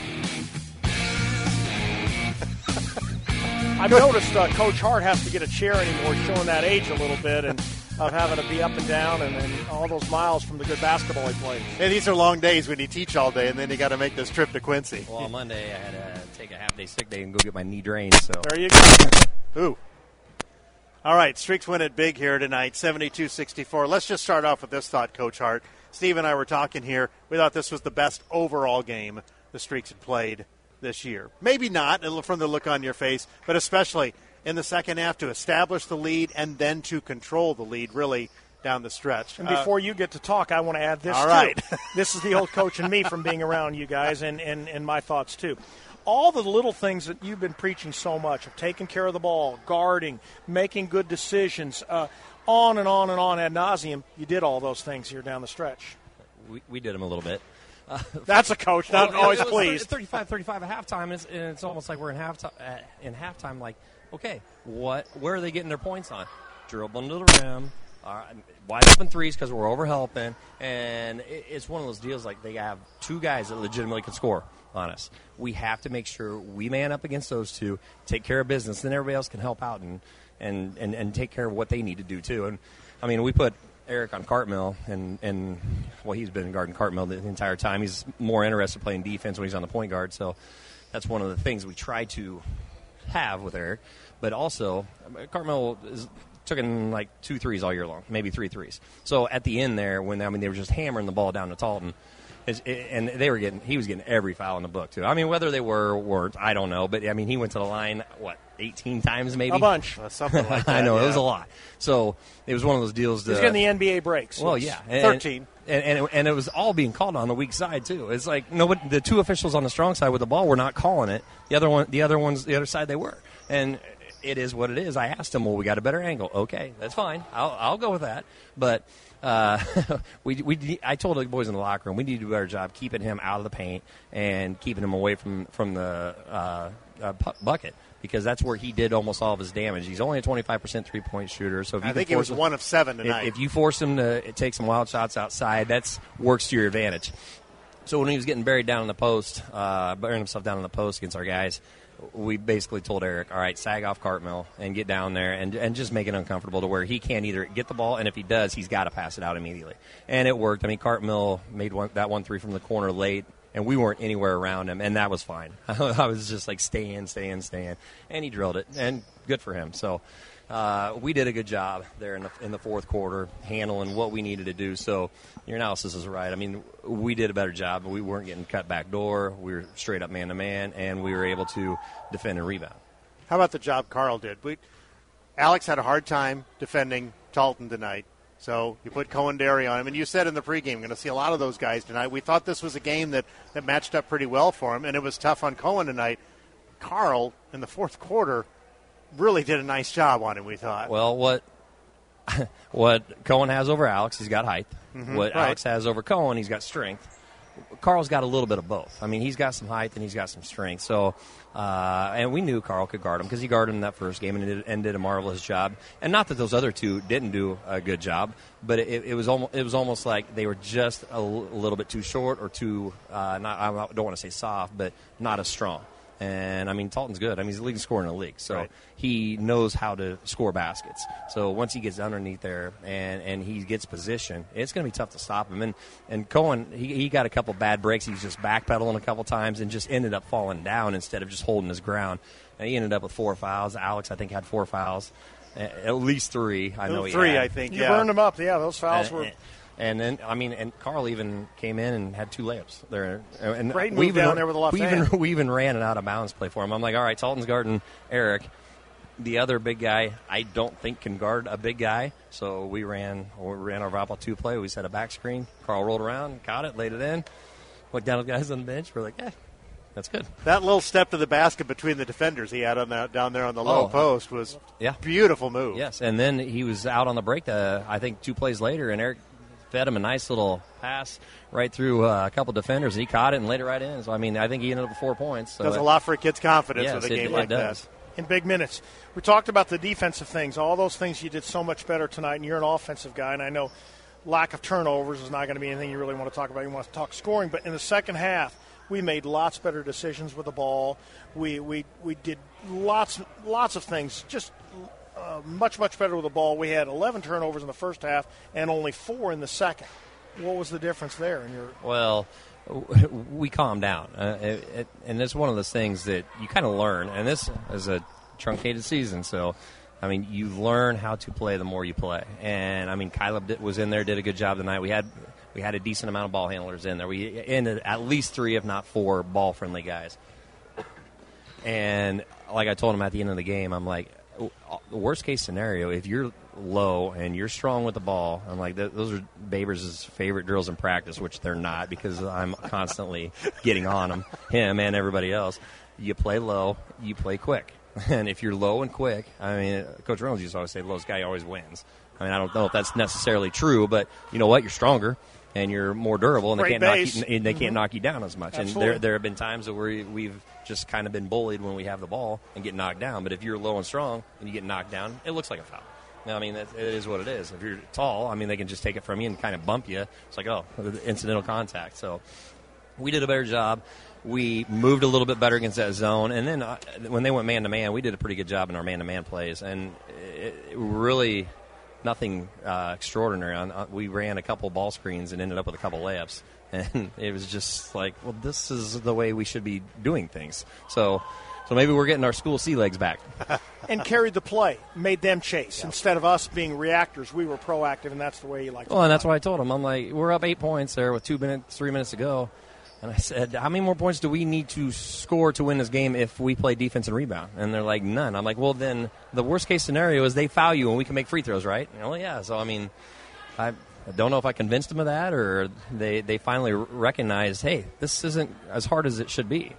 I've noticed uh, Coach Hart has to get a chair anymore, showing that age a little bit, and of having to be up and down and, and all those miles from the good basketball he plays. Hey, these are long days when you teach all day, and then you got to make this trip to Quincy. Well, on Monday I had to take a half-day sick day and go get my knee drained. So there you go. Ooh. All right, Streaks win it big here tonight, seventy-two sixty-four. Let's just start off with this thought, Coach Hart. Steve and I were talking here. We thought this was the best overall game the Streaks had played this year. Maybe not from the look on your face, but especially in the second half to establish the lead and then to control the lead really down the stretch. And before uh, you get to talk, I want to add this, all too. Right. This is the old coach and me from being around you guys and, and, and my thoughts, too. All the little things that you've been preaching so much of taking care of the ball, guarding, making good decisions, uh, on and on and on ad nauseum, you did all those things here down the stretch. we, we did them a little bit. Uh, That's a coach, not well, always it was pleased. thirty-five thirty-five at halftime, and it's, and it's almost like we're in halftime. Uh, in halftime, like, okay, what? Where are they getting their points on? Dribbling to the rim, uh, wide open threes because we're over helping, and it, it's one of those deals like they have two guys that legitimately can score on us. We have to make sure we man up against those two, take care of business, then everybody else can help out and and, and, and take care of what they need to do too. And I mean, we put Eric on Cartmill, and, and well, he's been guarding Cartmill the entire time. He's more interested playing defense when he's on the point guard, so that's one of the things we try to have with Eric. But also, Cartmill is took in like two threes all year long, maybe three threes. So at the end there, when I mean they were just hammering the ball down to Talton, is, and they were getting he was getting every foul in the book too. I mean, whether they were or weren't, I don't know. But I mean, he went to the line what eighteen times maybe, a bunch, uh, something like that. I know yeah. it was a lot. So it was one of those deals. He's to, getting the N B A breaks. Well, yeah, and, thirteen, and and it, and it was all being called on the weak side too. It's like nobody, the two officials on the strong side with the ball were not calling it. The other one, the other ones, the other side they were, and it is what it is. I asked him, well, we got a better angle. Okay, that's fine. I'll I'll go with that. But uh, we we I told the boys in the locker room we need to do a better job keeping him out of the paint and keeping him away from from the uh, uh, bucket. Because that's where he did almost all of his damage. He's only a twenty-five percent three-point shooter. So if you I think he was him, one of seven tonight. If, if you force him to take some wild shots outside, that's works to your advantage. So when he was getting buried down in the post, uh, burying himself down in the post against our guys, we basically told Eric, all right, sag off Cartmill and get down there and and just make it uncomfortable to where he can't either get the ball, and if he does, he's got to pass it out immediately. And it worked. I mean, Cartmill made one, that one three from the corner late, and we weren't anywhere around him, and that was fine. I was just like, stay in, stay in, stay in. And he drilled it, and good for him. So uh, we did a good job there in the, in the fourth quarter handling what we needed to do. So your analysis is right. I mean, we did a better job. We weren't getting cut back door. We were straight up man-to-man, and we were able to defend and rebound. How about the job Carl did? We, Alex had a hard time defending Talton tonight. So you put Cohen Derry on him, and you said in the pregame, going to see a lot of those guys tonight. We thought this was a game that, that matched up pretty well for him, and it was tough on Cohen tonight. Carl, in the fourth quarter, really did a nice job on him, we thought. Well, what what Cohen has over Alex, he's got height. Mm-hmm, what right. Alex has over Cohen, he's got strength. Carl's got a little bit of both. I mean, he's got some height and he's got some strength. So, uh, and we knew Carl could guard him because he guarded him in that first game and did, and did a marvelous job. And not that those other two didn't do a good job, but it, it was almost it was almost like they were just a, l- a little bit too short or too uh, not. I don't want to say soft, but not as strong. And, I mean, Talton's good. I mean, he's the leading scorer in the league. So right. he knows how to score baskets. So once he gets underneath there and, and he gets position, it's going to be tough to stop him. And, and Cohen, he, he got a couple bad breaks. He was just backpedaling a couple times and just ended up falling down instead of just holding his ground. And he ended up with four fouls. Alex, I think, had four fouls. At least three. I know he Three, had. I think, You yeah. burned them up. Yeah, those fouls And- were. and- And then, I mean, and Carl even came in and had two layups there. And Great we move even, down there with the left we even, hand. we even ran an out-of-bounds play for him. I'm like, all right, Talton's guarding Eric. The other big guy, I don't think can guard a big guy. So we ran we ran our Vopal two play. We set a back screen. Carl rolled around, caught it, laid it in. Looked down at the guys on the bench. We're like, eh, that's good. That little step to the basket between the defenders he had on that down there on the low Oh, post was yeah. beautiful move. Yes, and then he was out on the break, uh, I think, two plays later, and Eric fed him a nice little pass right through uh, a couple defenders. He caught it and laid it right in. So, I mean, I think he ended up with four points. So Does it, a lot for a kid's confidence yes, with a it, game it like does. that. In big minutes. We talked about the defensive things, all those things you did so much better tonight, and you're an offensive guy, and I know lack of turnovers is not going to be anything you really want to talk about. You want to talk scoring, but in the second half, we made lots better decisions with the ball. We we, we did lots lots of things, just uh, much, much better with the ball. We had eleven turnovers in the first half and only four in the second. What was the difference there in your Well, w- we calmed down. Uh, it, it, and it's one of those things that you kind of learn. And this is a truncated season, so, I mean, you learn how to play the more you play. And, I mean, Caleb did, was in there, did a good job tonight. We had we had a decent amount of ball handlers in there. We ended at least three, if not four, ball-friendly guys. And like I told him at the end of the game, I'm like, the worst-case scenario, if you're low and you're strong with the ball, I'm like, th- those are Babers' favorite drills in practice, which they're not because I'm constantly getting on him, him and everybody else. You play low, you play quick. And if you're low and quick, I mean, Coach Reynolds used to always say, the lowest guy always wins. I mean, I don't know if that's necessarily true, but you know what? You're stronger and you're more durable, and they Great can't knock base. you, and they Mhm. can't knock you down as much. Absolutely. And there there have been times where we, we've just kind of been bullied when we have the ball and get knocked down. But if you're low and strong and you get knocked down, it looks like a foul. I mean, it, it is what it is. If you're tall, I mean, they can just take it from you and kind of bump you. It's like, oh, incidental contact. So we did a better job. We moved a little bit better against that zone. And then uh, when they went man-to-man, we did a pretty good job in our man-to-man plays. And it, it really nothing uh, extraordinary. On, uh, we ran a couple ball screens and ended up with a couple layups. And it was just like, well, this is the way we should be doing things. So so maybe we're getting our school sea legs back. and carried the play, made them chase. Instead of us being reactors, we were proactive, and that's the way you like to Well, and that's why I told him. I'm like, we're up eight points there with two minutes, three minutes to go. And I said, how many more points do we need to score to win this game if we play defense and rebound? And they're like, none. I'm like, well, then the worst-case scenario is they foul you and we can make free throws, right? Well, yeah. So, I mean, I, I don't know if I convinced them of that or they, they finally recognized, hey, this isn't as hard as it should be.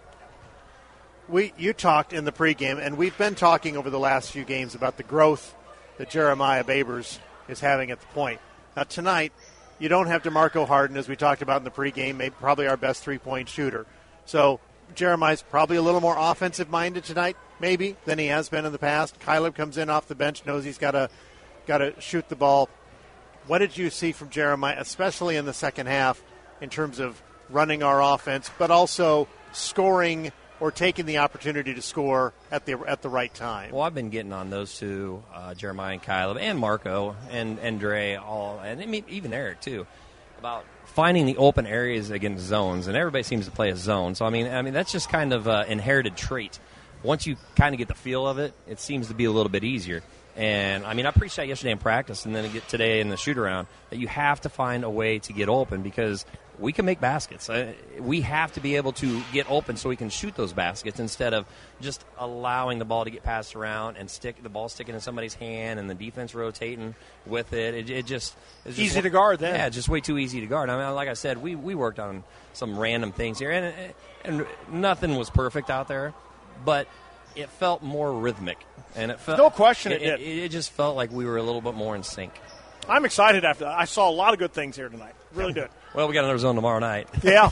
We You talked in the pregame, and we've been talking over the last few games about the growth that Jeremiah Babers is having at the point. Now, tonight, you don't have DeMarco Harden, as we talked about in the pregame, maybe probably our best three-point shooter. So Jeremiah's probably a little more offensive-minded tonight, maybe, than he has been in the past. Caleb comes in off the bench, knows he's got to got to shoot the ball. What did you see from Jeremiah, especially in the second half, in terms of running our offense, but also scoring or taking the opportunity to score at the at the right time? Well, I've been getting on those two, uh, Jeremiah and Caleb, and Marco and, and Dre, all, and I mean, even Eric, too, about finding the open areas against zones, and everybody seems to play a zone. So, I mean, I mean that's just kind of an inherited trait. Once you kind of get the feel of it, it seems to be a little bit easier. And, I mean, I preached that yesterday in practice and then get today in the shoot-around, that you have to find a way to get open because we can make baskets. Uh, we have to be able to get open so we can shoot those baskets instead of just allowing the ball to get passed around and stick the ball sticking in somebody's hand and the defense rotating with it. It, it just it's just easy to guard then. Yeah, just way too easy to guard. I mean, like I said, we, we worked on some random things here, and and nothing was perfect out there, but it felt more rhythmic. And it felt, no question it, it did. It, it just felt like we were a little bit more in sync. I'm excited after that. I saw a lot of good things here tonight. Really did. Well, we got another zone tomorrow night. Yeah.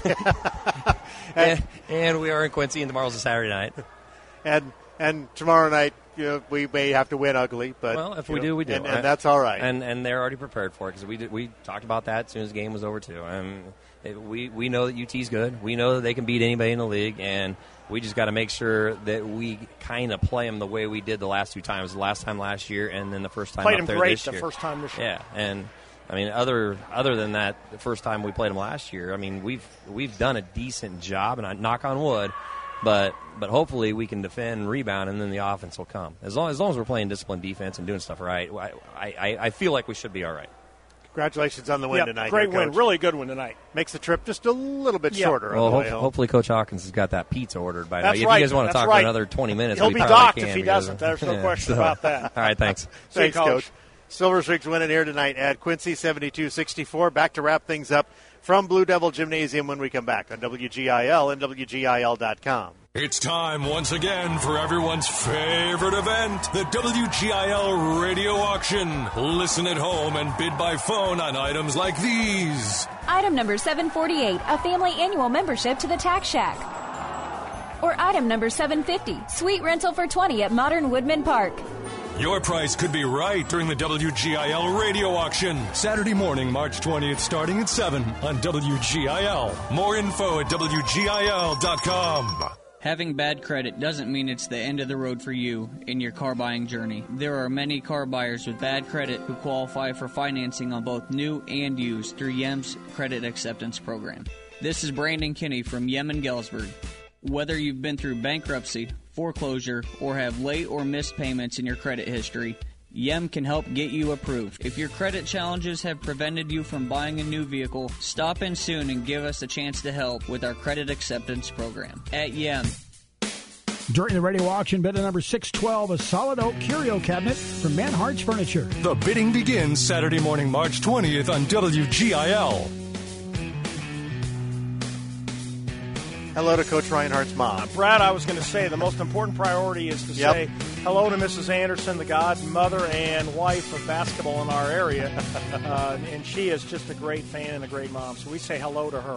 and, and we are in Quincy, and tomorrow's a Saturday night. And and tomorrow night, you know, we may have to win ugly, but well, if we know, do, we do, and, and that's all right. And and they're already prepared for it because we did, we talked about that as soon as the game was over too. And it, we we know that U T's good. We know that they can beat anybody in the league, and we just got to make sure that we kind of play them the way we did the last two times. The last time last year, and then the first time played up them there great this the year. first time this year. Yeah, and I mean, other other than that, the first time we played them last year, I mean, we've we've done a decent job, and I knock on wood. But but hopefully we can defend and rebound, and then the offense will come. As long as long as we're playing disciplined defense and doing stuff right, I I, I feel like we should be all right. Congratulations on the win yep, tonight. Great here, win, Coach. really good one tonight. Makes the trip just a little bit yep. shorter. Well, on the ho- way home. hopefully Coach Hawkins has got that pizza ordered by now. That's If right. you guys want to That's talk right. for another twenty minutes, he'll we be probably docked can if he because- doesn't. There's no yeah, question so. about that. All right, thanks. Thanks, Coach. Coach. Silver Streaks winning here tonight at Quincy, seventy-two sixty-four. Back to wrap things up from Blue Devil Gymnasium when we come back on W G I L and W G I L dot com. It's time once again for everyone's favorite event, the W G I L Radio Auction. Listen at home and bid by phone on items like these. Item number seven forty-eight, a family annual membership to the Tax Shack. Or item number seven fifty, suite rental for twenty at Modern Woodman Park. Your price could be right during the W G I L Radio Auction. Saturday morning, March twentieth, starting at seven on W G I L. More info at W G I L dot com. Having bad credit doesn't mean it's the end of the road for you in your car buying journey. There are many car buyers with bad credit who qualify for financing on both new and used through Yem's Credit Acceptance Program. This is Brandon Kinney from Yem in Galesburg. Whether you've been through bankruptcy, foreclosure, or have late or missed payments in your credit history, Yem can help get you approved. If your credit challenges have prevented you from buying a new vehicle, stop in soon and give us a chance to help with our credit acceptance program. At Yem. During the radio auction, bid at number six twelve, a solid oak curio cabinet from Manhart's Furniture. The bidding begins Saturday morning, March twentieth on W G I L. Hello to Coach Reinhardt's mom. Uh, Brad, I was going to say the most important priority is to Yep. say hello to Missus Anderson, the godmother and wife of basketball in our area. uh, and she is just a great fan and a great mom. So we say hello to her.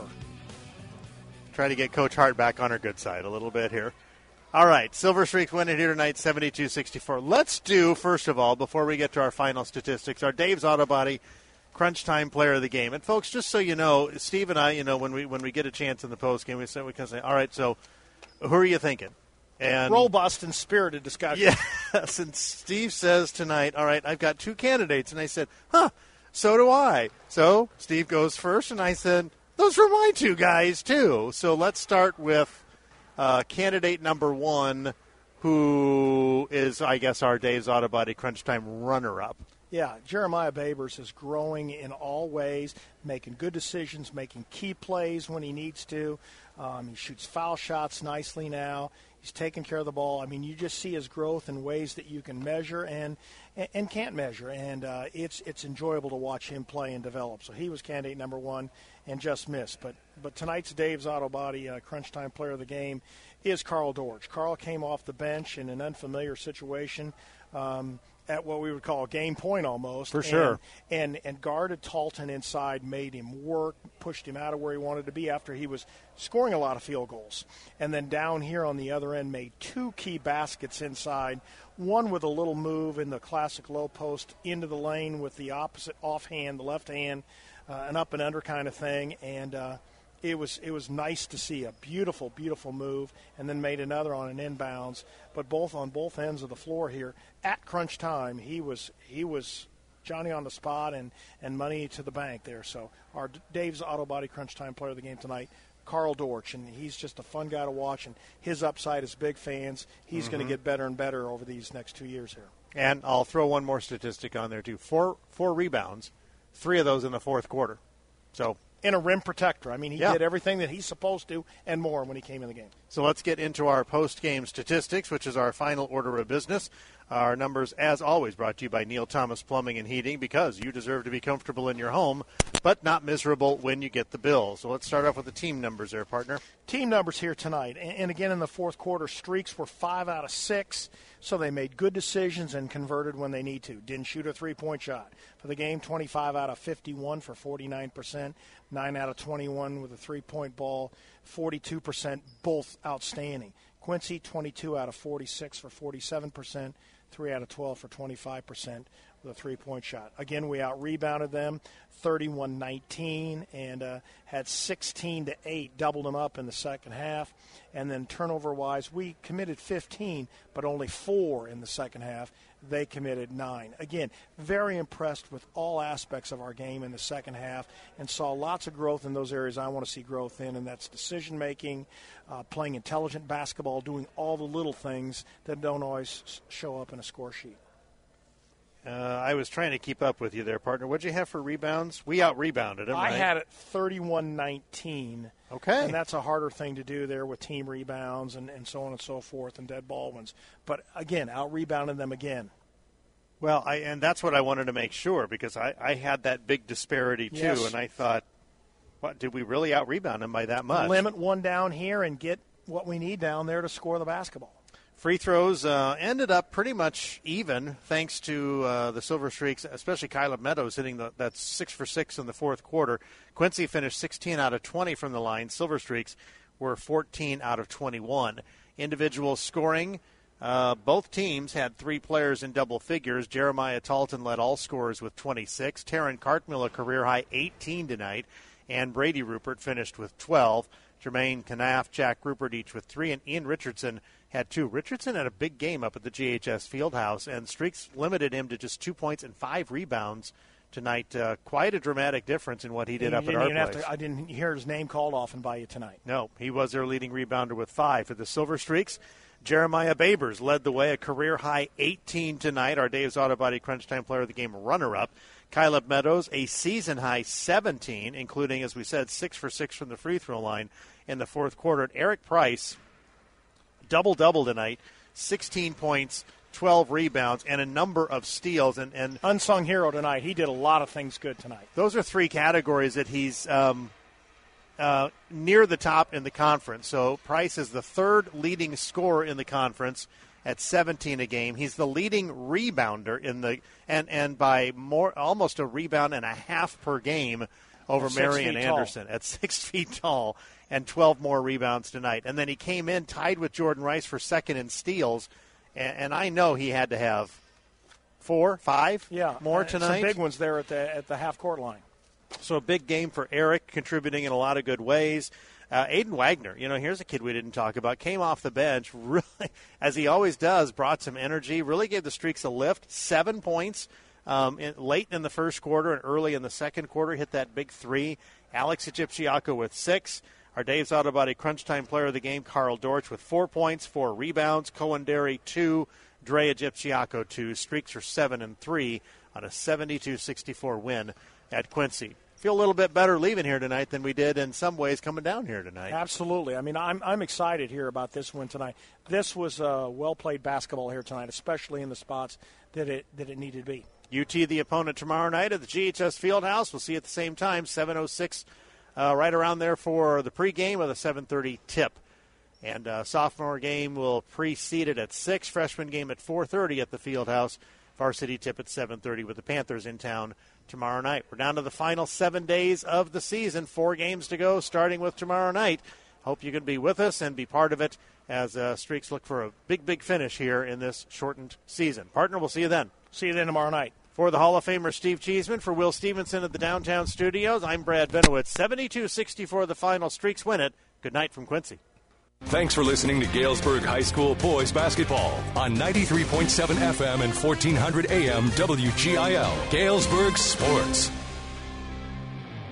Try to get Coach Hart back on her good side a little bit here. All right, Silver Streaks winning here tonight, seventy-two sixty-four. Let's do, first of all, before we get to our final statistics, our Dave's Auto Body Crunch Time Player of the Game. And folks, just so you know, Steve and I, you know, when we when we get a chance in the post game, we say we can say, all right, so who are you thinking? And robust and spirited discussion. Yes, and Steve says tonight, all right, I've got two candidates, and I said, huh, so do I. So Steve goes first, and I said, those are my two guys too. So let's start with uh, candidate number one, who is, I guess, our Dave's Auto Body Crunch Time runner-up. Yeah, Jeremiah Babers is growing in all ways, making good decisions, making key plays when he needs to. Um, he shoots foul shots nicely now. He's taking care of the ball. I mean, you just see his growth in ways that you can measure and and can't measure, and uh, it's it's enjoyable to watch him play and develop. So he was candidate number one and just missed. But but tonight's Dave's Auto Body uh, Crunch Time Player of the Game is Carl Dortch. Carl came off the bench in an unfamiliar situation. Um, at what we would call a game point almost. For sure. And, and and guarded Talton inside, made him work, pushed him out of where he wanted to be after he was scoring a lot of field goals. And then down here on the other end made two key baskets inside, one with a little move in the classic low post into the lane with the opposite offhand, the left hand, uh, an up and under kind of thing. And uh, it was it was nice to see a beautiful, beautiful move, and then made another on an inbounds. But both on both ends of the floor here at crunch time, he was he was Johnny on the spot and, and money to the bank there. So our Dave's Auto Body Crunch Time Player of the Game tonight, Carl Dortch, and he's just a fun guy to watch. And his upside is big fans. He's Mm-hmm. going to get better and better over these next two years here. And I'll throw one more statistic on there, too. Four four rebounds, three of those in the fourth quarter. So in a rim protector. I mean, he yeah. did everything that he's supposed to and more when he came in the game. So let's get into our post-game statistics, which is our final order of business. Our numbers, as always, brought to you by Neil Thomas Plumbing and Heating, because you deserve to be comfortable in your home, but not miserable when you get the bill. So let's start off with the team numbers there, partner. Team numbers here tonight. And again, in the fourth quarter, streaks were five out of six, so they made good decisions and converted when they need to. Didn't shoot a three-point shot. For the game, twenty-five out of fifty-one for forty-nine percent, nine out of twenty-one with a three-point ball, forty-two percent, both outstanding. Quincy, twenty-two out of forty-six for forty-seven percent, three out of twelve for twenty-five percent with a three-point shot. Again, we out-rebounded them thirty-one nineteen and uh, had sixteen to eight, doubled them up in the second half. And then turnover-wise, we committed fifteen, but only four in the second half. They committed nine. Again, very impressed with all aspects of our game in the second half and saw lots of growth in those areas I want to see growth in, and that's decision-making, uh, playing intelligent basketball, doing all the little things that don't always show up in a score sheet. Uh, I was trying to keep up with you there, partner. What did you have for rebounds? We out-rebounded them, I right? had it thirty-one nineteen. Okay. And that's a harder thing to do there with team rebounds and, and so on and so forth and dead ball ones. But, again, out-rebounded them again. Well, I, and that's what I wanted to make sure, because I, I had that big disparity, too, yes. and I thought, what, did we really out-rebound them by that much? Limit one down here and get what we need down there to score the basketball. Free throws uh, ended up pretty much even, thanks to uh, the Silver Streaks, especially Caleb Meadows hitting the, that six for six in the fourth quarter. Quincy finished sixteen out of twenty from the line. Silver Streaks were fourteen out of twenty-one. Individual scoring, uh, both teams had three players in double figures. Jeremiah Talton led all scorers with twenty-six. Taryn Cartmill, a career-high eighteen tonight. And Brady Rupert finished with twelve. Jermaine Knaff, Jack Rupert each with three, and Ian Richardson had two. Richardson had a big game up at the G H S Fieldhouse, and Streaks limited him to just two points and five rebounds tonight. Uh, quite a dramatic difference in what he did you up at our place. place. To, I didn't hear his name called often by you tonight. No, he was their leading rebounder with five. For the Silver Streaks, Jeremiah Babers led the way, a career-high eighteen tonight. Our Dave's Auto Body Crunch Time Player of the Game runner-up. Caleb Meadows, a season-high seventeen, including, as we said, six for six from the free throw line in the fourth quarter. And Eric Price, double-double tonight, sixteen points, twelve rebounds, and a number of steals. And, and unsung hero tonight. He did a lot of things good tonight. Those are three categories that he's um, uh, near the top in the conference. So Price is the third leading scorer in the conference at seventeen a game. He's the leading rebounder in the and and by more almost a rebound and a half per game over Marion Anderson at six feet tall, and twelve more rebounds tonight. And then he came in tied with Jordan Rice for second in steals, and, and I know he had to have four, five, yeah, more tonight. Some big ones there at the at the half court line. So a big game for Eric, contributing in a lot of good ways. Uh, Aiden Wagner, you know, here's a kid we didn't talk about, came off the bench, really, as he always does, brought some energy, really gave the Streaks a lift, seven points um, in, late in the first quarter and early in the second quarter, hit that big three. Alex Egyptiaco with six. Our Dave's Auto Body Crunch Time Player of the Game, Carl Dortch with four points, four rebounds, Cohen Derry two, Dre Egyptiaco two. Streaks are seven and three on a seventy-two sixty-four win at Quincy. Feel a little bit better leaving here tonight than we did in some ways coming down here tonight. Absolutely. I mean, I'm I'm excited here about this win tonight. This was uh, well-played basketball here tonight, especially in the spots that it that it needed to be. U T the opponent tomorrow night at the G H S Fieldhouse. We'll see you at the same time, seven oh six, uh, right around there for the pregame with a seven thirty tip. And uh, sophomore game will precede it at six, freshman game at four thirty at the Fieldhouse, varsity tip at seven thirty with the Panthers in town tomorrow night. We're down to the final seven days of the season. Four games to go, starting with tomorrow night. Hope you can be with us and be part of it as uh, Streaks look for a big, big finish here in this shortened season. Partner, we'll see you then. See you then tomorrow night. For the Hall of Famer Steve Cheeseman, for Will Stevenson at the downtown studios, I'm Brad Benowitz. seventy-two sixty-four the final. Streaks win it. Good night from Quincy. Thanks for listening to Galesburg High School Boys Basketball on ninety-three point seven F M and fourteen hundred A M W G I L. Galesburg Sports.